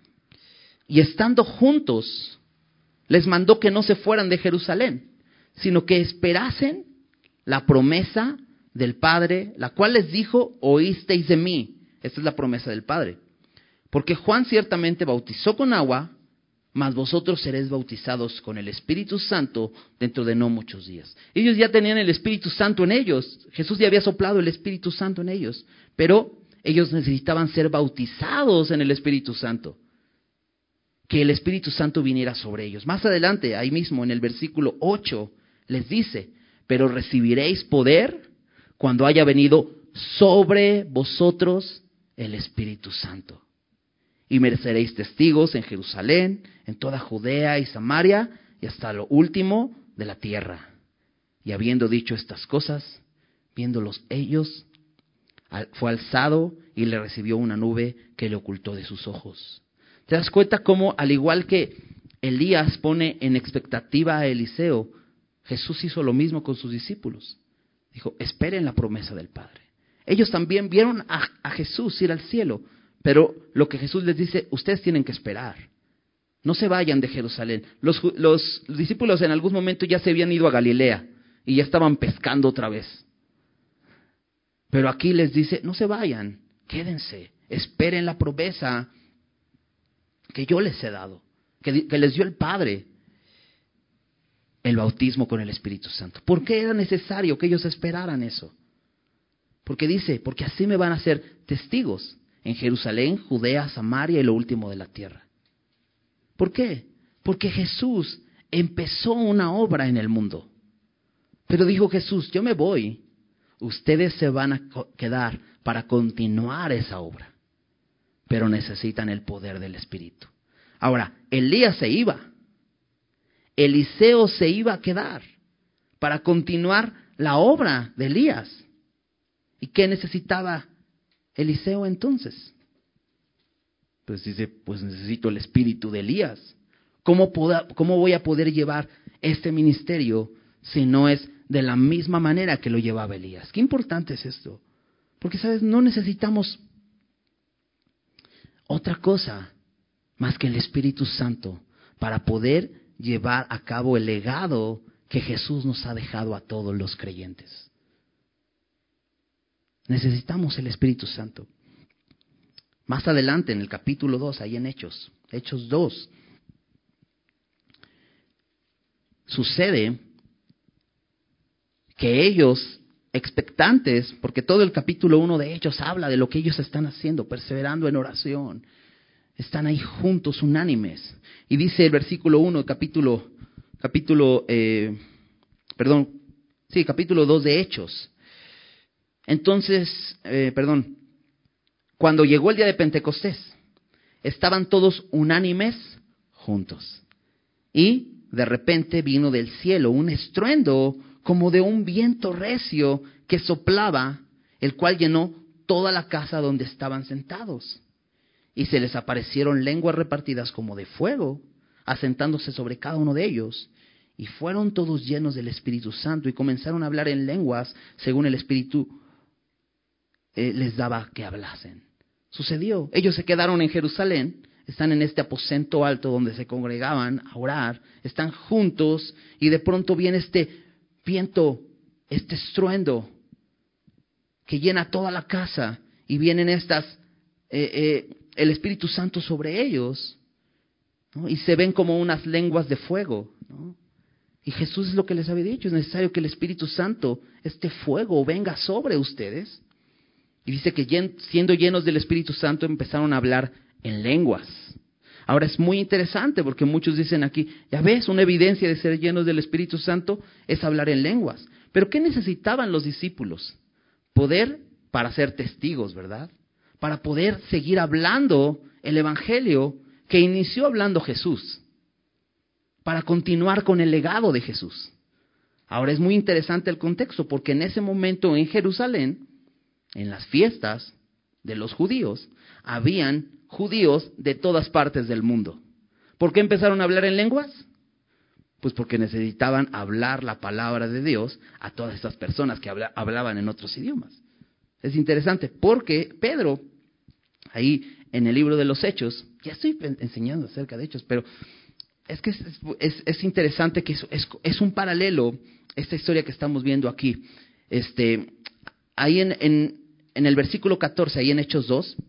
Y estando juntos, les mandó que no se fueran de Jerusalén, sino que esperasen la promesa del Padre, la cual les dijo, oísteis de mí. Esta es la promesa del Padre. Porque Juan ciertamente bautizó con agua, mas vosotros seréis bautizados con el Espíritu Santo dentro de no muchos días. Ellos ya tenían el Espíritu Santo en ellos. Jesús ya había soplado el Espíritu Santo en ellos. Pero ellos necesitaban ser bautizados en el Espíritu Santo. Que el Espíritu Santo viniera sobre ellos. Más adelante, ahí mismo en el versículo 8, les dice, pero recibiréis poder cuando haya venido sobre vosotros el Espíritu Santo. Y me seréis testigos en Jerusalén, en toda Judea y Samaria, y hasta lo último de la tierra. Y habiendo dicho estas cosas, viéndolos ellos, fue alzado y le recibió una nube que le ocultó de sus ojos. ¿Te das cuenta cómo, al igual que Elías pone en expectativa a Eliseo, Jesús hizo lo mismo con sus discípulos? Dijo, esperen la promesa del Padre. Ellos también vieron a Jesús ir al cielo, pero lo que Jesús les dice, ustedes tienen que esperar. No se vayan de Jerusalén. Los discípulos en algún momento ya se habían ido a Galilea y ya estaban pescando otra vez. Pero aquí les dice, no se vayan, quédense, esperen la promesa que yo les he dado, que les dio el Padre, el bautismo con el Espíritu Santo. ¿Por qué era necesario que ellos esperaran eso? Porque dice, porque así me van a ser testigos en Jerusalén, Judea, Samaria y lo último de la tierra. ¿Por qué? Porque Jesús empezó una obra en el mundo. Pero dijo Jesús, yo me voy, ustedes se van a quedar para continuar esa obra. Pero necesitan el poder del Espíritu. Ahora, Elías se iba. Eliseo se iba a quedar para continuar la obra de Elías. ¿Y qué necesitaba Eliseo entonces? Pues dice, pues necesito el espíritu de Elías. ¿Cómo voy a poder llevar este ministerio si no es de la misma manera que lo llevaba Elías? Qué importante es esto. Porque, ¿sabes? No necesitamos otra cosa más que el Espíritu Santo para poder llevar a cabo el legado que Jesús nos ha dejado a todos los creyentes. Necesitamos el Espíritu Santo. Más adelante en el capítulo 2, ahí en Hechos 2, sucede que ellos, expectantes, porque todo el capítulo 1 de Hechos habla de lo que ellos están haciendo, perseverando en oración, Están ahí juntos, unánimes. Y dice el versículo 1, capítulo 2 de Hechos. Entonces, cuando llegó el día de Pentecostés, estaban todos unánimes juntos. Y de repente vino del cielo un estruendo como de un viento recio que soplaba, el cual llenó toda la casa donde estaban sentados. Y se les aparecieron lenguas repartidas como de fuego, asentándose sobre cada uno de ellos. Y fueron todos llenos del Espíritu Santo y comenzaron a hablar en lenguas según el Espíritu les daba que hablasen. Sucedió. Ellos se quedaron en Jerusalén, están en este aposento alto donde se congregaban a orar, están juntos y de pronto viene este viento, este estruendo que llena toda la casa y vienen el Espíritu Santo sobre ellos, ¿no? Y se ven como unas lenguas de fuego, ¿no? Y Jesús es lo que les había dicho, es necesario que el Espíritu Santo, este fuego, venga sobre ustedes. Y dice que siendo llenos del Espíritu Santo empezaron a hablar en lenguas. Ahora es muy interesante porque muchos dicen aquí, ya ves, una evidencia de ser llenos del Espíritu Santo es hablar en lenguas. Pero ¿qué necesitaban los discípulos? Poder para ser testigos, ¿verdad? Para poder seguir hablando el Evangelio que inició hablando Jesús. Para continuar con el legado de Jesús. Ahora es muy interesante el contexto porque en ese momento en Jerusalén, en las fiestas de los judíos, habían judíos de todas partes del mundo. ¿Por qué empezaron a hablar en lenguas? Pues porque necesitaban hablar la palabra de Dios a todas estas personas que hablaban en otros idiomas. Es interesante porque Pedro, ahí en el libro de los Hechos, ya estoy enseñando acerca de Hechos, pero es que es interesante que es un paralelo esta historia que estamos viendo aquí. Ahí en el versículo 14, ahí en Hechos 2,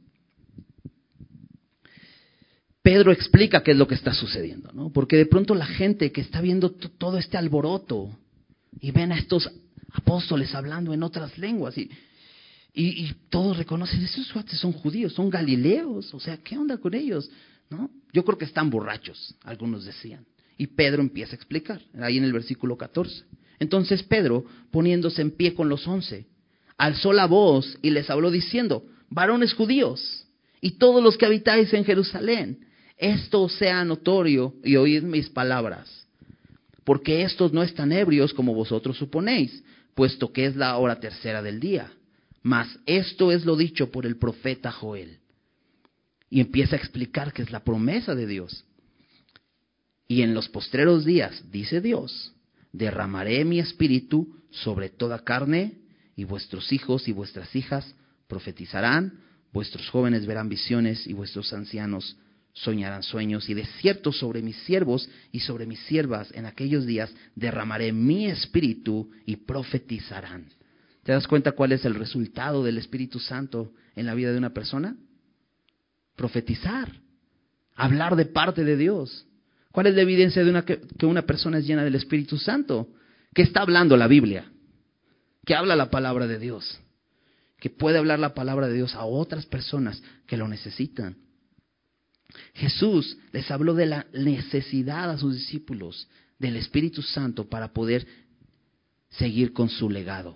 Pedro explica qué es lo que está sucediendo, ¿no? Porque de pronto la gente que está viendo todo este alboroto y ven a estos apóstoles hablando en otras lenguas y todos reconocen, esos cuates son judíos, son galileos, o sea, ¿qué onda con ellos? ¿No? Yo creo que están borrachos, algunos decían. Y Pedro empieza a explicar, ahí en el versículo 14. Entonces Pedro, poniéndose en pie con los 11, alzó la voz y les habló diciendo, varones judíos y todos los que habitáis en Jerusalén, esto os sea notorio y oíd mis palabras, porque estos no están ebrios como vosotros suponéis, puesto que es la hora tercera del día. Mas esto es lo dicho por el profeta Joel. Y empieza a explicar que es la promesa de Dios. Y en los postreros días, dice Dios, derramaré mi espíritu sobre toda carne, y vuestros hijos y vuestras hijas profetizarán, vuestros jóvenes verán visiones, y vuestros ancianos soñarán sueños, y de cierto sobre mis siervos y sobre mis siervas en aquellos días derramaré mi espíritu y profetizarán. ¿Te das cuenta cuál es el resultado del Espíritu Santo en la vida de una persona? Profetizar, hablar de parte de Dios. ¿Cuál es la evidencia de que una persona es llena del Espíritu Santo? Que está hablando la Biblia, que habla la palabra de Dios, que puede hablar la palabra de Dios a otras personas que lo necesitan. Jesús les habló de la necesidad a sus discípulos del Espíritu Santo para poder seguir con su legado.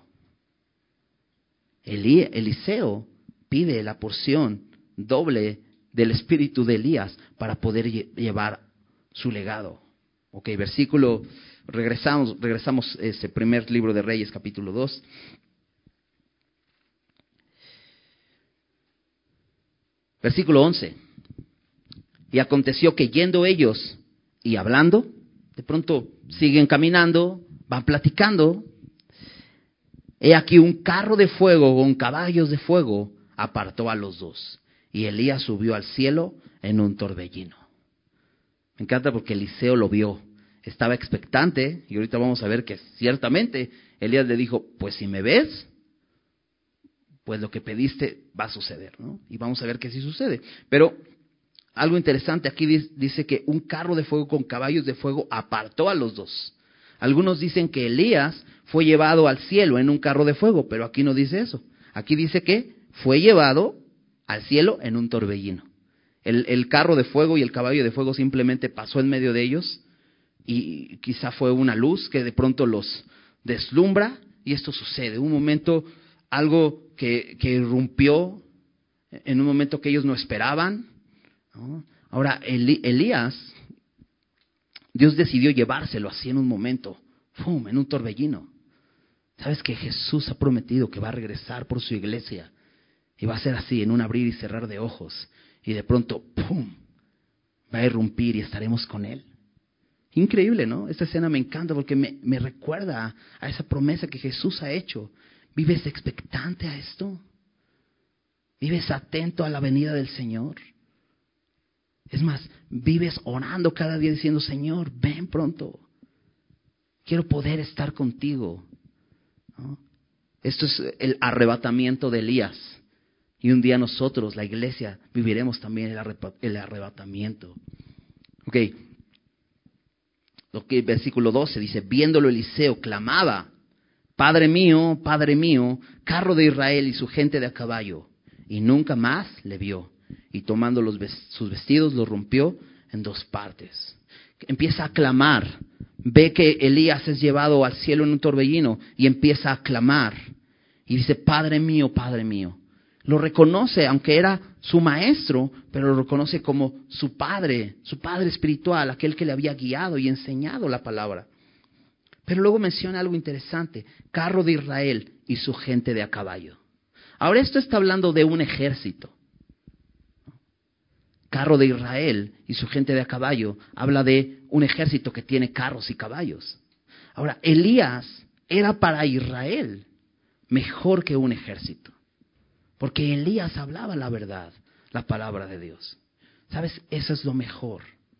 Eliseo pide la porción doble del espíritu de Elías para poder llevar su legado. Ok, regresamos ese primer libro de Reyes, capítulo 2. Versículo 11. Y aconteció que yendo ellos y hablando, de pronto siguen caminando, van platicando. He aquí un carro de fuego con caballos de fuego apartó a los dos. Y Elías subió al cielo en un torbellino. Me encanta porque Eliseo lo vio. Estaba expectante y ahorita vamos a ver que ciertamente Elías le dijo, pues si me ves, pues lo que pediste va a suceder, ¿no? Y vamos a ver que sí sucede. Pero algo interesante aquí dice que un carro de fuego con caballos de fuego apartó a los dos. Algunos dicen que Elías fue llevado al cielo en un carro de fuego, pero aquí no dice eso. Aquí dice que fue llevado al cielo en un torbellino. El carro de fuego y el caballo de fuego simplemente pasó en medio de ellos y quizá fue una luz que de pronto los deslumbra y esto sucede. Un momento, algo que irrumpió en un momento que ellos no esperaban, ¿no? Ahora, Elías, Dios decidió llevárselo así en un momento, ¡pum!, en un torbellino. ¿Sabes que Jesús ha prometido que va a regresar por su iglesia? Y va a ser así, en un abrir y cerrar de ojos. Y de pronto, ¡pum!, va a irrumpir y estaremos con Él. Increíble, ¿no? Esta escena me encanta porque me recuerda a esa promesa que Jesús ha hecho. ¿Vives expectante a esto? ¿Vives atento a la venida del Señor? Es más, vives orando cada día diciendo, Señor, ven pronto. Quiero poder estar contigo, ¿no? Esto es el arrebatamiento de Elías. Y un día nosotros, la iglesia, viviremos también el arrebatamiento. Ok. Lo que versículo 12 dice, viéndolo Eliseo clamaba, Padre mío, carro de Israel y su gente de a caballo. Y nunca más le vio. Y tomando sus vestidos, los rompió en dos partes. Empieza a clamar. Ve que Elías es llevado al cielo en un torbellino y empieza a clamar. Y dice, Padre mío, Padre mío. Lo reconoce, aunque era su maestro, pero lo reconoce como su padre espiritual, aquel que le había guiado y enseñado la palabra. Pero luego menciona algo interesante, carro de Israel y su gente de a caballo. Ahora esto está hablando de un ejército. Carro de Israel y su gente de a caballo habla de un ejército que tiene carros y caballos. Ahora, Elías era para Israel mejor que un ejército. Porque Elías hablaba la verdad, la palabra de Dios. ¿Sabes? Eso es lo mejor.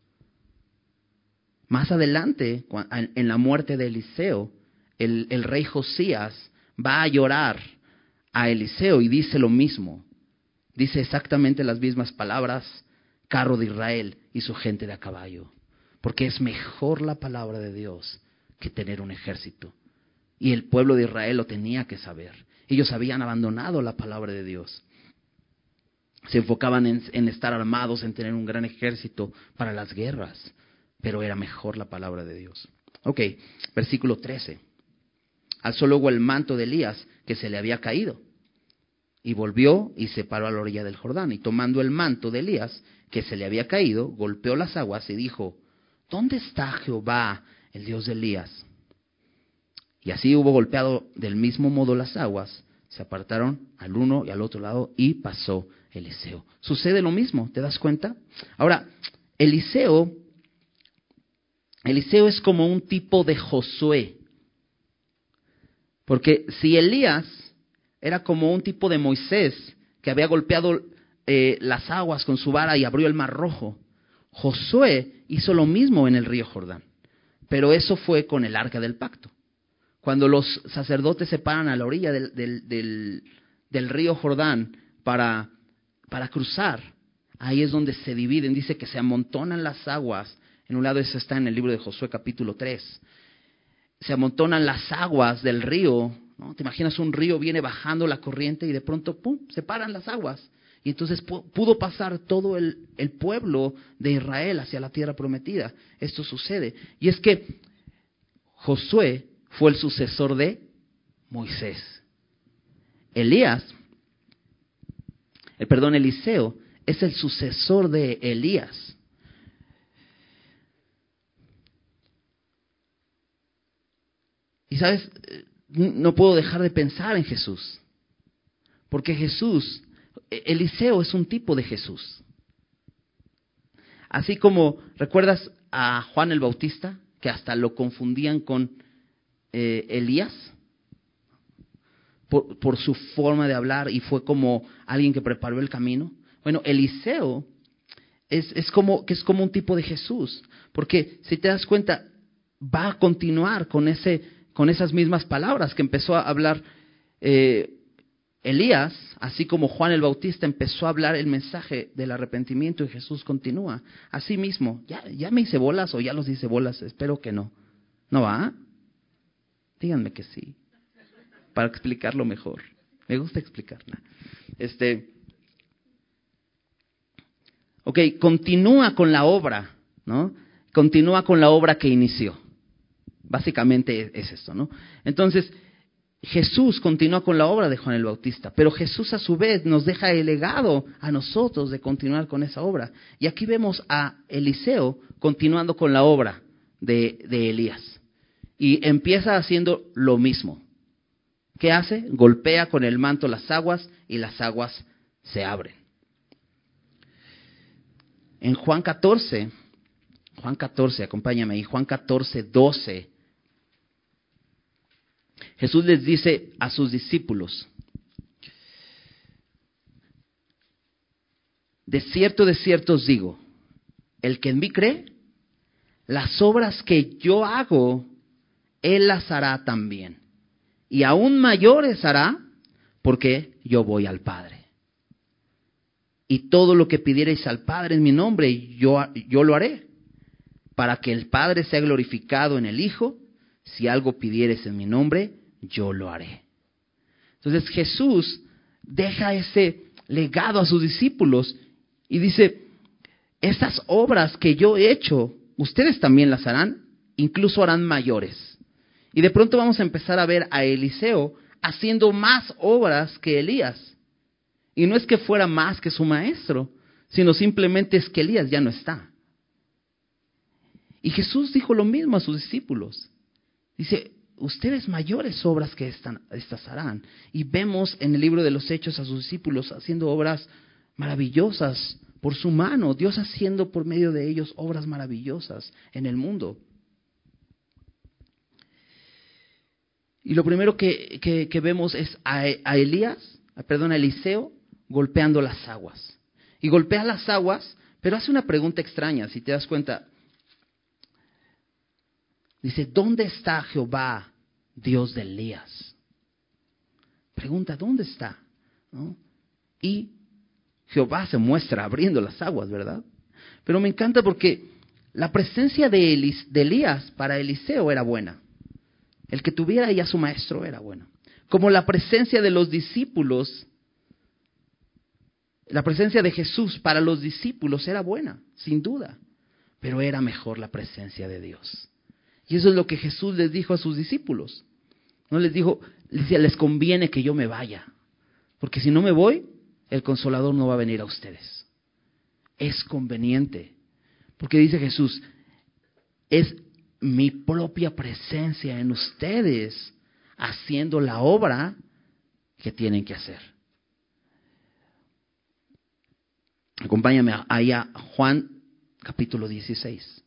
Más adelante, en la muerte de Eliseo, el rey Josías va a llorar a Eliseo y dice lo mismo. Dice exactamente las mismas palabras, carro de Israel y su gente de a caballo. Porque es mejor la palabra de Dios que tener un ejército. Y el pueblo de Israel lo tenía que saber. Ellos habían abandonado la palabra de Dios. Se enfocaban en estar armados, en tener un gran ejército para las guerras. Pero era mejor la palabra de Dios. Ok, versículo 13. Alzó luego el manto de Elías que se le había caído. Y volvió y se paró a la orilla del Jordán. Y tomando el manto de Elías que se le había caído, golpeó las aguas y dijo, ¿dónde está Jehová, el Dios de Elías? Y así hubo golpeado del mismo modo las aguas, se apartaron al uno y al otro lado y pasó Eliseo. Sucede lo mismo, ¿te das cuenta? Ahora, Eliseo es como un tipo de Josué. Porque si Elías era como un tipo de Moisés que había golpeado las aguas con su vara y abrió el mar rojo, Josué hizo lo mismo en el río Jordán. Pero eso fue con el arca del pacto. Cuando los sacerdotes se paran a la orilla del río Jordán para cruzar, ahí es donde se dividen. Dice que se amontonan las aguas. En un lado eso está en el libro de Josué capítulo 3. Se amontonan las aguas del río, ¿no? Te imaginas un río viene bajando la corriente y de pronto, ¡pum!, se paran las aguas. Y entonces pudo pasar todo el pueblo de Israel hacia la tierra prometida. Esto sucede. Y es que Josué fue el sucesor de Moisés. Eliseo es el sucesor de Elías. Y sabes, no puedo dejar de pensar en Jesús. Porque Eliseo es un tipo de Jesús. Así como, ¿recuerdas a Juan el Bautista? Que hasta lo confundían con Elías. Por su forma de hablar y fue como alguien que preparó el camino. Bueno, Eliseo es como un tipo de Jesús. Porque si te das cuenta, va a continuar con esas mismas palabras que empezó a hablar Elías, así como Juan el Bautista empezó a hablar el mensaje del arrepentimiento y Jesús continúa. Así mismo, ¿ya me hice bolas o ya los hice bolas? Espero que no. ¿No va? Díganme que sí, para explicarlo mejor. Me gusta explicarla. Ok, continúa con la obra, ¿no? Continúa con la obra que inició. Básicamente es esto, ¿no? Entonces, Jesús continúa con la obra de Juan el Bautista, pero Jesús a su vez nos deja el legado a nosotros de continuar con esa obra. Y aquí vemos a Eliseo continuando con la obra de Elías. Y empieza haciendo lo mismo. ¿Qué hace? Golpea con el manto las aguas y las aguas se abren. En Juan 14, acompáñame ahí, Juan 14, 12, Jesús les dice a sus discípulos: de cierto os digo, el que en mí cree, las obras que yo hago, él las hará también. Y aún mayores hará, porque yo voy al Padre. Y todo lo que pidiereis al Padre en mi nombre, yo lo haré, para que el Padre sea glorificado en el Hijo. Si algo pidieres en mi nombre, yo lo haré. Entonces Jesús deja ese legado a sus discípulos y dice: estas obras que yo he hecho, ustedes también las harán, incluso harán mayores. Y de pronto vamos a empezar a ver a Eliseo haciendo más obras que Elías. Y no es que fuera más que su maestro, sino simplemente es que Elías ya no está. Y Jesús dijo lo mismo a sus discípulos. Dice: ustedes mayores obras que estas harán. Y vemos en el libro de los Hechos a sus discípulos haciendo obras maravillosas por su mano. Dios haciendo por medio de ellos obras maravillosas en el mundo. Y lo primero que vemos es a Eliseo golpeando las aguas. Y golpea las aguas, pero hace una pregunta extraña, si te das cuenta. Dice: ¿dónde está Jehová, Dios de Elías? Pregunta: ¿dónde está? ¿No? Y Jehová se muestra abriendo las aguas, ¿verdad? Pero me encanta porque la presencia de Elías para Eliseo era buena. El que tuviera ahí a su maestro era bueno. Como la presencia de los discípulos, la presencia de Jesús para los discípulos era buena, sin duda. Pero era mejor la presencia de Dios. Y eso es lo que Jesús les dijo a sus discípulos. No les dijo, les conviene que yo me vaya. Porque si no me voy, el Consolador no va a venir a ustedes. Es conveniente. Porque dice Jesús, es mi propia presencia en ustedes haciendo la obra que tienen que hacer. Acompáñame ahí a Juan capítulo 16.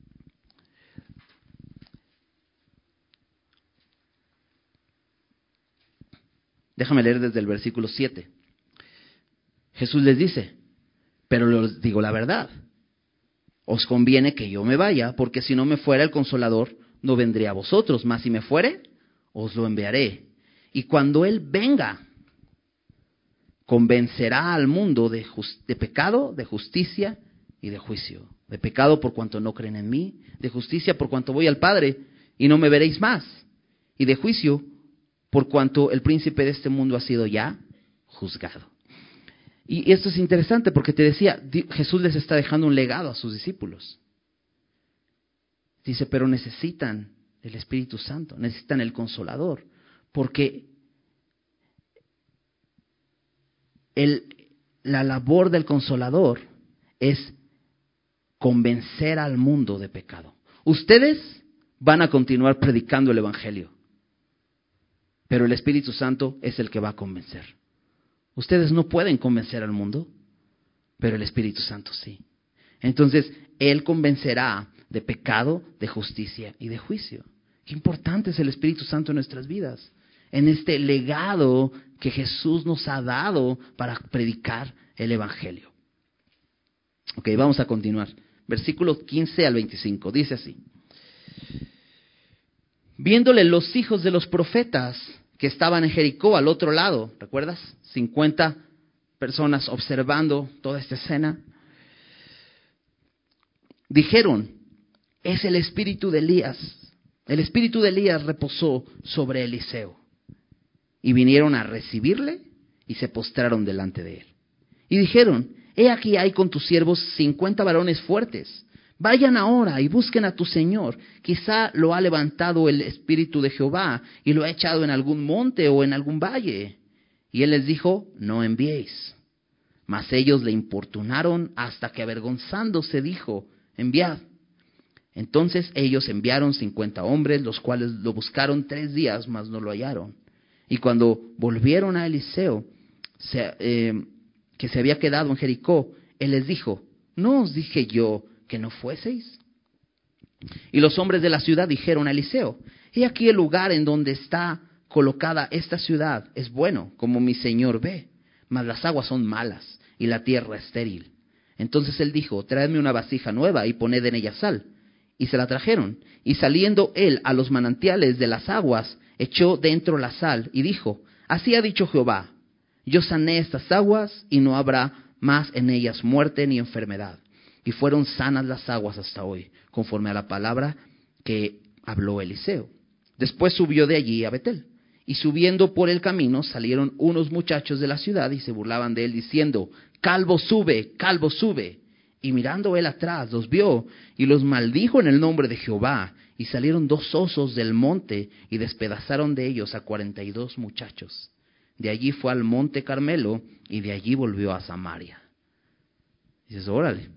Déjame leer desde el versículo 7. Jesús les dice: pero les digo la verdad, os conviene que yo me vaya, porque si no me fuera el Consolador, no vendría a vosotros, mas si me fuere, os lo enviaré. Y cuando Él venga, convencerá al mundo de pecado, de justicia y de juicio. De pecado por cuanto no creen en mí, de justicia por cuanto voy al Padre y no me veréis más, y de juicio por cuanto el príncipe de este mundo ha sido ya juzgado. Y esto es interesante porque te decía, Jesús les está dejando un legado a sus discípulos. Dice, pero necesitan el Espíritu Santo, necesitan el Consolador, porque la labor del Consolador es convencer al mundo de pecado. Ustedes van a continuar predicando el Evangelio, pero el Espíritu Santo es el que va a convencer. Ustedes no pueden convencer al mundo, pero el Espíritu Santo sí. Entonces, Él convencerá de pecado, de justicia y de juicio. Qué importante es el Espíritu Santo en nuestras vidas, en este legado que Jesús nos ha dado para predicar el Evangelio. Ok, vamos a continuar. Versículos 15 al 25, dice así. Viéndole los hijos de los profetas que estaban en Jericó al otro lado, ¿recuerdas? 50 personas observando toda esta escena. Dijeron, es el espíritu de Elías. El espíritu de Elías reposó sobre Eliseo. Y vinieron a recibirle y se postraron delante de él. Y dijeron, he aquí hay con tus siervos 50 varones fuertes. Vayan ahora y busquen a tu señor. Quizá lo ha levantado el espíritu de Jehová y lo ha echado en algún monte o en algún valle. Y él les dijo, no enviéis. Mas ellos le importunaron hasta que avergonzándose dijo, enviad. Entonces ellos enviaron 50 hombres, los cuales lo buscaron 3 días, mas no lo hallaron. Y cuando volvieron a Eliseo, que se había quedado en Jericó, él les dijo, ¿no os dije yo que no fueseis? Y los hombres de la ciudad dijeron a Eliseo, he aquí el lugar en donde está colocada esta ciudad es bueno, como mi señor ve, mas las aguas son malas y la tierra estéril. Entonces él dijo, traedme una vasija nueva y poned en ella sal. Y se la trajeron, y saliendo él a los manantiales de las aguas, echó dentro la sal y dijo, así ha dicho Jehová, yo sané estas aguas y no habrá más en ellas muerte ni enfermedad. Y fueron sanas las aguas hasta hoy, conforme a la palabra que habló Eliseo. Después subió de allí a Betel. Y subiendo por el camino salieron unos muchachos de la ciudad y se burlaban de él diciendo, calvo sube, calvo sube. Y mirando él atrás los vio y los maldijo en el nombre de Jehová. Y salieron 2 osos del monte y despedazaron de ellos a 42 muchachos. De allí fue al monte Carmelo y de allí volvió a Samaria. Y dices, órale.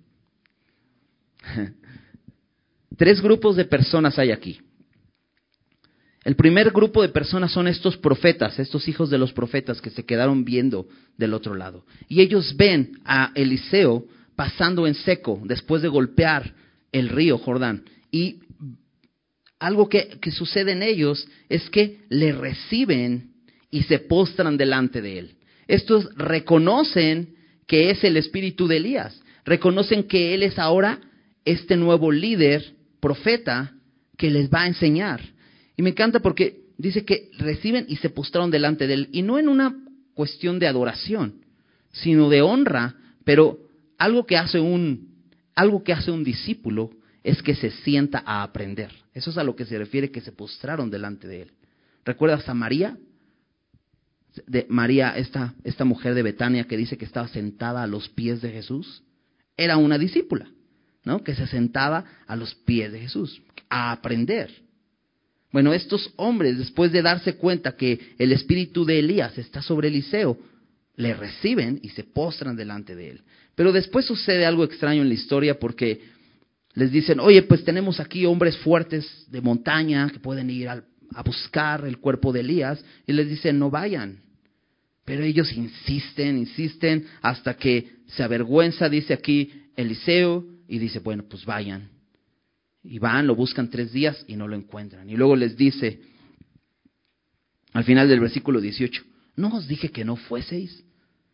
3 grupos de personas hay aquí. El primer grupo de personas son estos profetas, estos hijos de los profetas que se quedaron viendo del otro lado. Y ellos ven a Eliseo pasando en seco después de golpear el río Jordán. Y algo que sucede en ellos es que le reciben y se postran delante de él. Estos reconocen que es el espíritu de Elías. Reconocen que él es ahora este nuevo líder, profeta, que les va a enseñar. Y me encanta porque dice que reciben y se postraron delante de él. Y no en una cuestión de adoración, sino de honra. Pero algo que hace un discípulo es que se sienta a aprender. Eso es a lo que se refiere que se postraron delante de él. ¿Recuerdas a María? María, esta mujer de Betania que dice que estaba sentada a los pies de Jesús. Era una discípula, ¿no? Que se sentaba a los pies de Jesús a aprender. Bueno, estos hombres, después de darse cuenta que el espíritu de Elías está sobre Eliseo, le reciben y se postran delante de él. Pero después sucede algo extraño en la historia porque les dicen, oye, pues tenemos aquí hombres fuertes de montaña que pueden ir a buscar el cuerpo de Elías. Y les dicen, no vayan. Pero ellos insisten hasta que se avergüenza, dice aquí Eliseo, y dice, bueno, pues vayan. Y van, lo buscan 3 días y no lo encuentran. Y luego les dice, al final del versículo 18, ¿no os dije que no fueseis?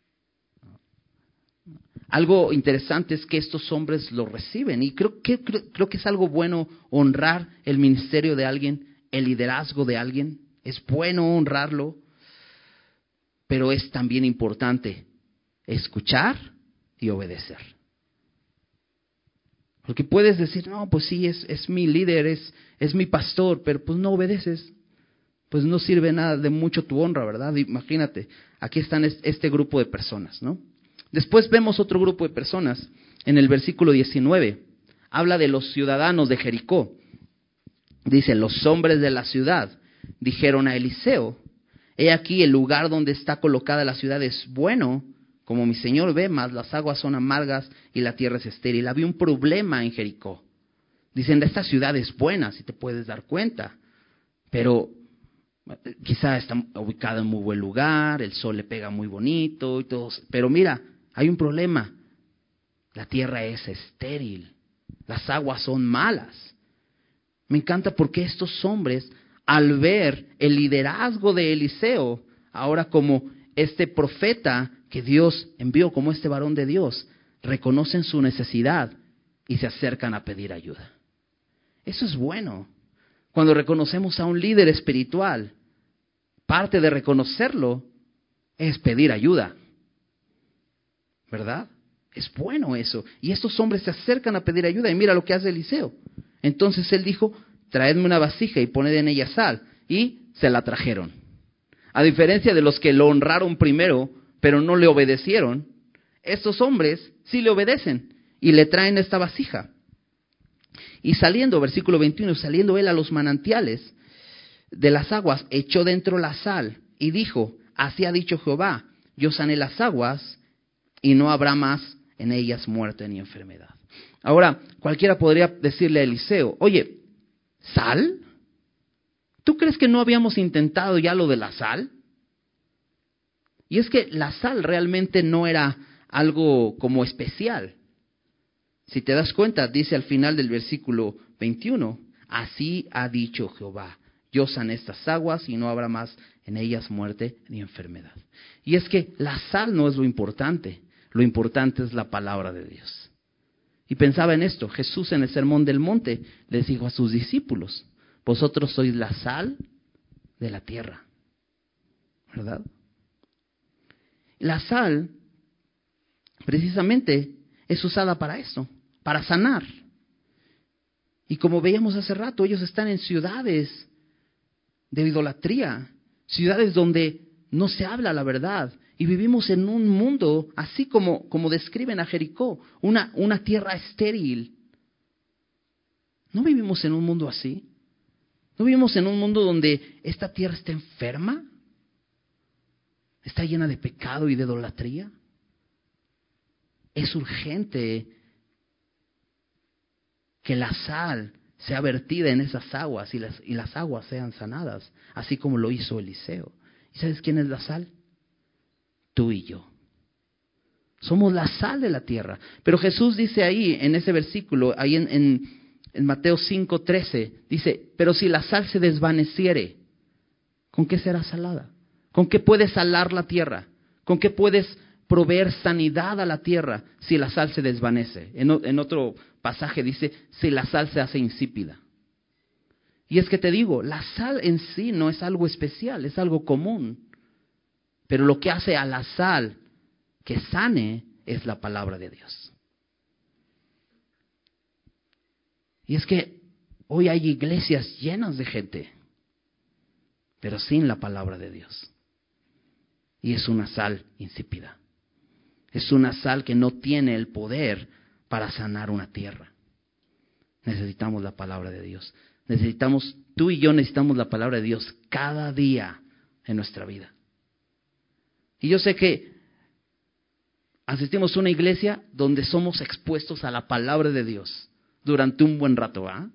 Algo interesante es que estos hombres lo reciben. Y creo que es algo bueno honrar el ministerio de alguien, el liderazgo de alguien. Es bueno honrarlo, pero es también importante escuchar y obedecer. Porque puedes decir, no, pues sí, es mi líder, es mi pastor, pero pues no obedeces. Pues no sirve nada de mucho tu honra, ¿verdad? Imagínate, aquí están este grupo de personas, ¿no? Después vemos otro grupo de personas, en el versículo 19, habla de los ciudadanos de Jericó. Dice, los hombres de la ciudad dijeron a Eliseo, he aquí el lugar donde está colocada la ciudad es bueno, como mi señor ve, mas las aguas son amargas y la tierra es estéril. Había un problema en Jericó. Dicen, esta ciudad es buena, si te puedes dar cuenta, pero quizá está ubicada en muy buen lugar, el sol le pega muy bonito y todo. Pero mira, hay un problema. La tierra es estéril, las aguas son malas. Me encanta porque estos hombres, al ver el liderazgo de Eliseo, ahora como este profeta que Dios envió, como este varón de Dios, reconocen su necesidad y se acercan a pedir ayuda. Eso es bueno. Cuando reconocemos a un líder espiritual, parte de reconocerlo es pedir ayuda, ¿verdad? Es bueno eso. Y estos hombres se acercan a pedir ayuda y mira lo que hace Eliseo. Entonces él dijo, traedme una vasija y poned en ella sal. Y se la trajeron. A diferencia de los que lo honraron primero, pero no le obedecieron, estos hombres sí le obedecen y le traen esta vasija. Y saliendo, versículo 21, saliendo él a los manantiales de las aguas, echó dentro la sal y dijo, así ha dicho Jehová, yo sané las aguas y no habrá más en ellas muerte ni enfermedad. Ahora, cualquiera podría decirle a Eliseo, oye, ¿sal? ¿Tú crees que no habíamos intentado ya lo de la sal? Y es que la sal realmente no era algo como especial. Si te das cuenta, dice al final del versículo 21, así ha dicho Jehová, yo sané estas aguas y no habrá más en ellas muerte ni enfermedad. Y es que la sal no es lo importante es la palabra de Dios. Y pensaba en esto, Jesús en el Sermón del Monte les dijo a sus discípulos, vosotros sois la sal de la tierra, ¿verdad? La sal, precisamente, es usada para eso, para sanar. Y como veíamos hace rato, ellos están en ciudades de idolatría, ciudades donde no se habla la verdad. Y vivimos en un mundo, así como describen a Jericó, una tierra estéril. ¿No vivimos en un mundo así? ¿No vivimos en un mundo donde esta tierra está enferma? ¿Está llena de pecado y de idolatría? Es urgente que la sal sea vertida en esas aguas y las aguas sean sanadas, así como lo hizo Eliseo. ¿Y sabes quién es la sal? Tú y yo. Somos la sal de la tierra. Pero Jesús dice ahí, en ese versículo, ahí en Mateo 5:13, dice, pero si la sal se desvaneciere, ¿con qué será salada? ¿Con qué puedes salar la tierra? ¿Con qué puedes proveer sanidad a la tierra si la sal se desvanece? En otro pasaje dice, si la sal se hace insípida. Y es que te digo, la sal en sí no es algo especial, es algo común. Pero lo que hace a la sal que sane es la palabra de Dios. Y es que hoy hay iglesias llenas de gente, pero sin la palabra de Dios. Y es una sal insípida. Es una sal que no tiene el poder para sanar una tierra. Necesitamos la palabra de Dios. Tú y yo necesitamos la palabra de Dios cada día en nuestra vida. Y yo sé que asistimos a una iglesia donde somos expuestos a la palabra de Dios durante un buen rato, ¿verdad?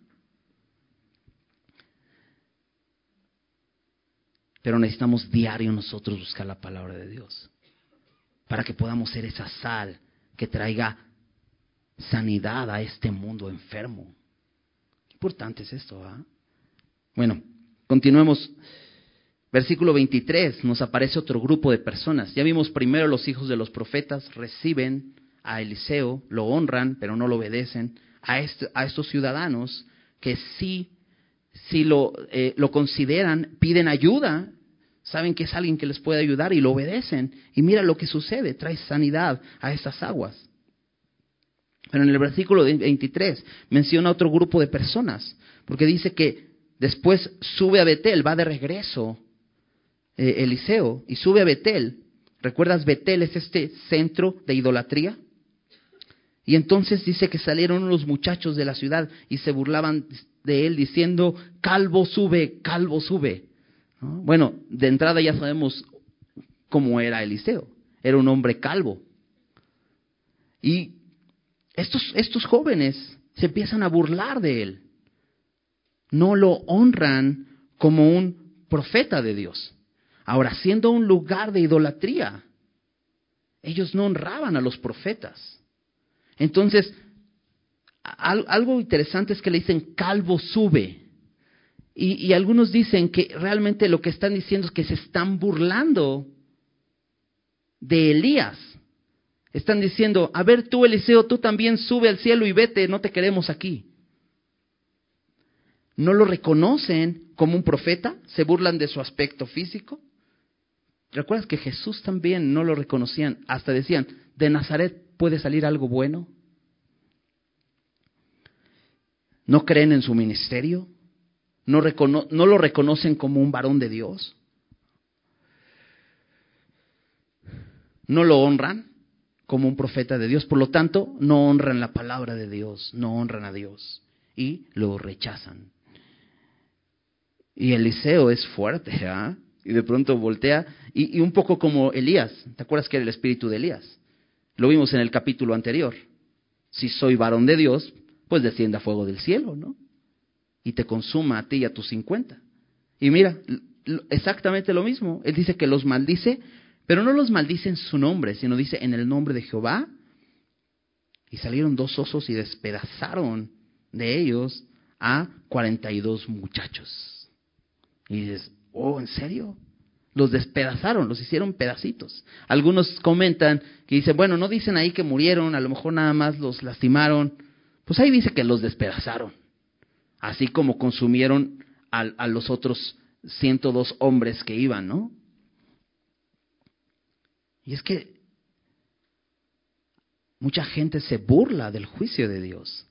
Pero necesitamos diario nosotros buscar la palabra de Dios para que podamos ser esa sal que traiga sanidad a este mundo enfermo. Qué importante es esto, ¿verdad? Bueno, continuemos. Versículo 23, nos aparece otro grupo de personas. Ya vimos primero los hijos de los profetas reciben a Eliseo, lo honran, pero no lo obedecen. A estos ciudadanos que sí lo consideran, piden ayuda, saben que es alguien que les puede ayudar y lo obedecen. Y mira lo que sucede, trae sanidad a estas aguas. Pero en el versículo 23 menciona otro grupo de personas, porque dice que después sube a Betel, va de regreso Eliseo y sube a Betel. ¿Recuerdas? Betel es este centro de idolatría. Y entonces dice que salieron unos muchachos de la ciudad y se burlaban de él diciendo, calvo sube, calvo sube. ¿No? Bueno, de entrada ya sabemos cómo era Eliseo. Era un hombre calvo. Y estos jóvenes se empiezan a burlar de él. No lo honran como un profeta de Dios. Ahora, siendo un lugar de idolatría, ellos no honraban a los profetas. Entonces, algo interesante es que le dicen calvo sube. Y algunos dicen que realmente lo que están diciendo es que se están burlando de Elías. Están diciendo, a ver tú Eliseo, tú también sube al cielo y vete, no te queremos aquí. No lo reconocen como un profeta, se burlan de su aspecto físico. ¿Recuerdas que Jesús también no lo reconocían? Hasta decían, ¿de Nazaret puede salir algo bueno? ¿No creen en su ministerio? ¿No lo reconocen como un varón de Dios? ¿No lo honran? como un profeta de Dios. Por lo tanto, no honran la palabra de Dios, no honran a Dios y lo rechazan. Y Eliseo es fuerte, ¿ah? Y de pronto voltea, y un poco como Elías. ¿Te acuerdas que era el espíritu de Elías? Lo vimos en el capítulo anterior. Si soy varón de Dios, pues descienda fuego del cielo, ¿no? Y te consuma a ti y a tus 50. Y mira, exactamente lo mismo. Él dice que los maldice, pero no los maldice en su nombre, sino dice en el nombre de Jehová. Y salieron 2 osos y despedazaron de ellos a 42 muchachos. Y dices, oh, ¿en serio? Los despedazaron, los hicieron pedacitos. Algunos comentan que dicen, bueno, no dicen ahí que murieron, a lo mejor nada más los lastimaron. Pues ahí dice que los despedazaron. Así como consumieron a los otros 102 hombres que iban, ¿no? Y es que mucha gente se burla del juicio de Dios.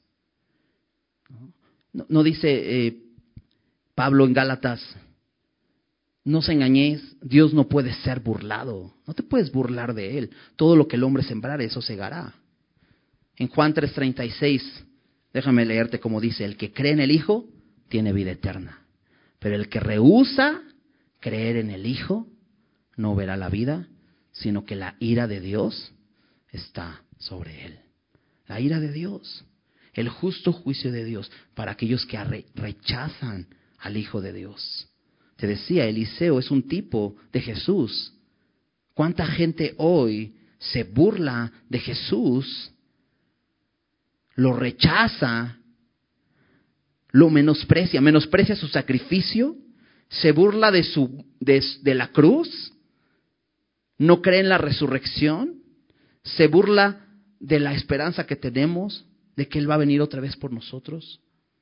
No dice Pablo en Gálatas, no os engañéis, Dios no puede ser burlado. No te puedes burlar de Él. Todo lo que el hombre sembrare, eso segará. En Juan 3:36, déjame leerte como dice, el que cree en el Hijo tiene vida eterna. Pero el que rehúsa creer en el Hijo no verá la vida, sino que la ira de Dios está sobre él. La ira de Dios. El justo juicio de Dios para aquellos que rechazan al Hijo de Dios. Te decía, Eliseo es un tipo de Jesús. ¿Cuánta gente hoy se burla de Jesús? Lo rechaza, lo menosprecia su sacrificio, se burla de la cruz, no cree en la resurrección, se burla de la esperanza que tenemos, de que Él va a venir otra vez por nosotros.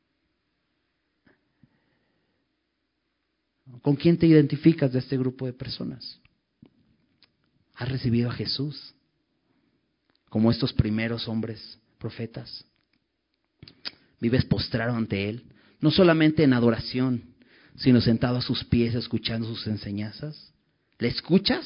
¿Con quién te identificas de este grupo de personas? ¿Has recibido a Jesús como estos primeros hombres profetas? ¿Vives postrado ante Él? No solamente en adoración, sino sentado a sus pies escuchando sus enseñanzas. ¿Le escuchas?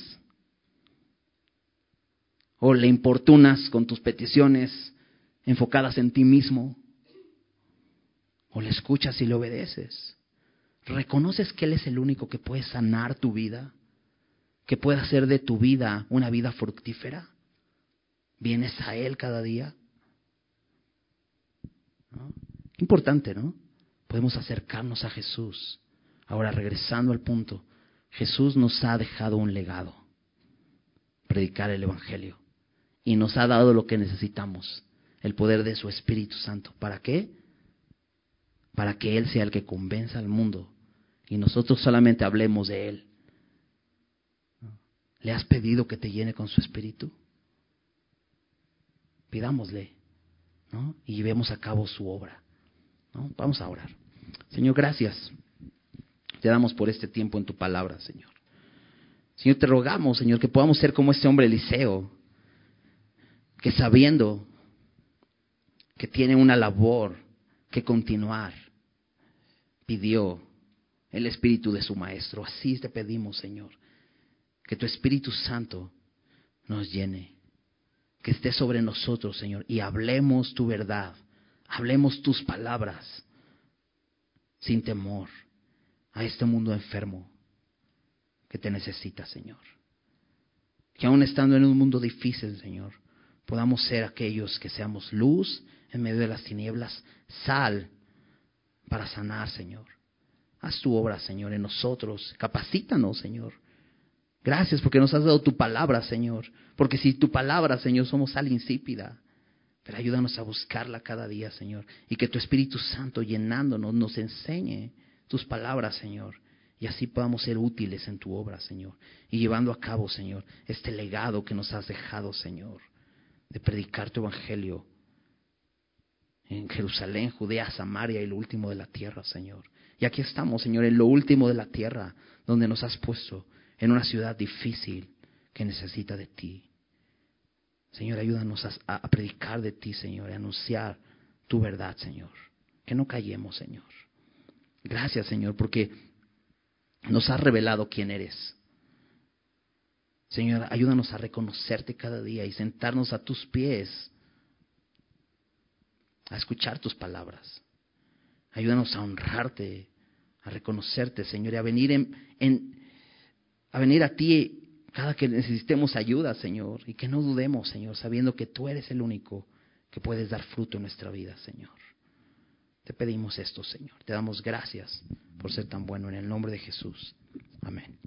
¿O le importunas con tus peticiones enfocadas en ti mismo? ¿O le escuchas y le obedeces? ¿Reconoces que Él es el único que puede sanar tu vida? ¿Que puede hacer de tu vida una vida fructífera? ¿Vienes a Él cada día? ¿No? Importante, ¿no? Podemos acercarnos a Jesús. Ahora, regresando al punto, Jesús nos ha dejado un legado, predicar el Evangelio, y nos ha dado lo que necesitamos, el poder de su Espíritu Santo. ¿Para qué? Para que Él sea el que convenza al mundo y nosotros solamente hablemos de Él. ¿Le has pedido que te llene con su Espíritu? Pidámosle, ¿no? Y llevemos a cabo su obra, ¿no? Vamos a orar. Señor, gracias. Te damos por este tiempo en tu palabra, Señor. Señor, te rogamos, Señor, que podamos ser como este hombre Eliseo, que sabiendo que tiene una labor que continuar, pidió el espíritu de su maestro. Así te pedimos, Señor, que tu Espíritu Santo nos llene, que esté sobre nosotros, Señor, y hablemos tu verdad, hablemos tus palabras, sin temor, a este mundo enfermo que te necesita, Señor. Que aún estando en un mundo difícil, Señor, podamos ser aquellos que seamos luz en medio de las tinieblas, sal para sanar, Señor. Haz tu obra, Señor, en nosotros. Capacítanos, Señor. Gracias porque nos has dado tu palabra, Señor. Porque si tu palabra, Señor, somos sal insípida. Pero ayúdanos a buscarla cada día, Señor. Y que tu Espíritu Santo, llenándonos, nos enseñe tus palabras, Señor. Y así podamos ser útiles en tu obra, Señor. Y llevando a cabo, Señor, este legado que nos has dejado, Señor, de predicar tu Evangelio en Jerusalén, Judea, Samaria y lo último de la tierra, Señor. Y aquí estamos, Señor, en lo último de la tierra, donde nos has puesto, en una ciudad difícil que necesita de ti. Señor, ayúdanos a predicar de ti, Señor, y a anunciar tu verdad, Señor. Que no callemos, Señor. Gracias, Señor, porque nos has revelado quién eres. Señor, ayúdanos a reconocerte cada día y sentarnos a tus pies, a escuchar tus palabras. Ayúdanos a honrarte, a reconocerte, Señor, y a venir a venir a ti cada que necesitemos ayuda, Señor, y que no dudemos, Señor, sabiendo que tú eres el único que puedes dar fruto en nuestra vida, Señor. Te pedimos esto, Señor. Te damos gracias por ser tan bueno en el nombre de Jesús. Amén.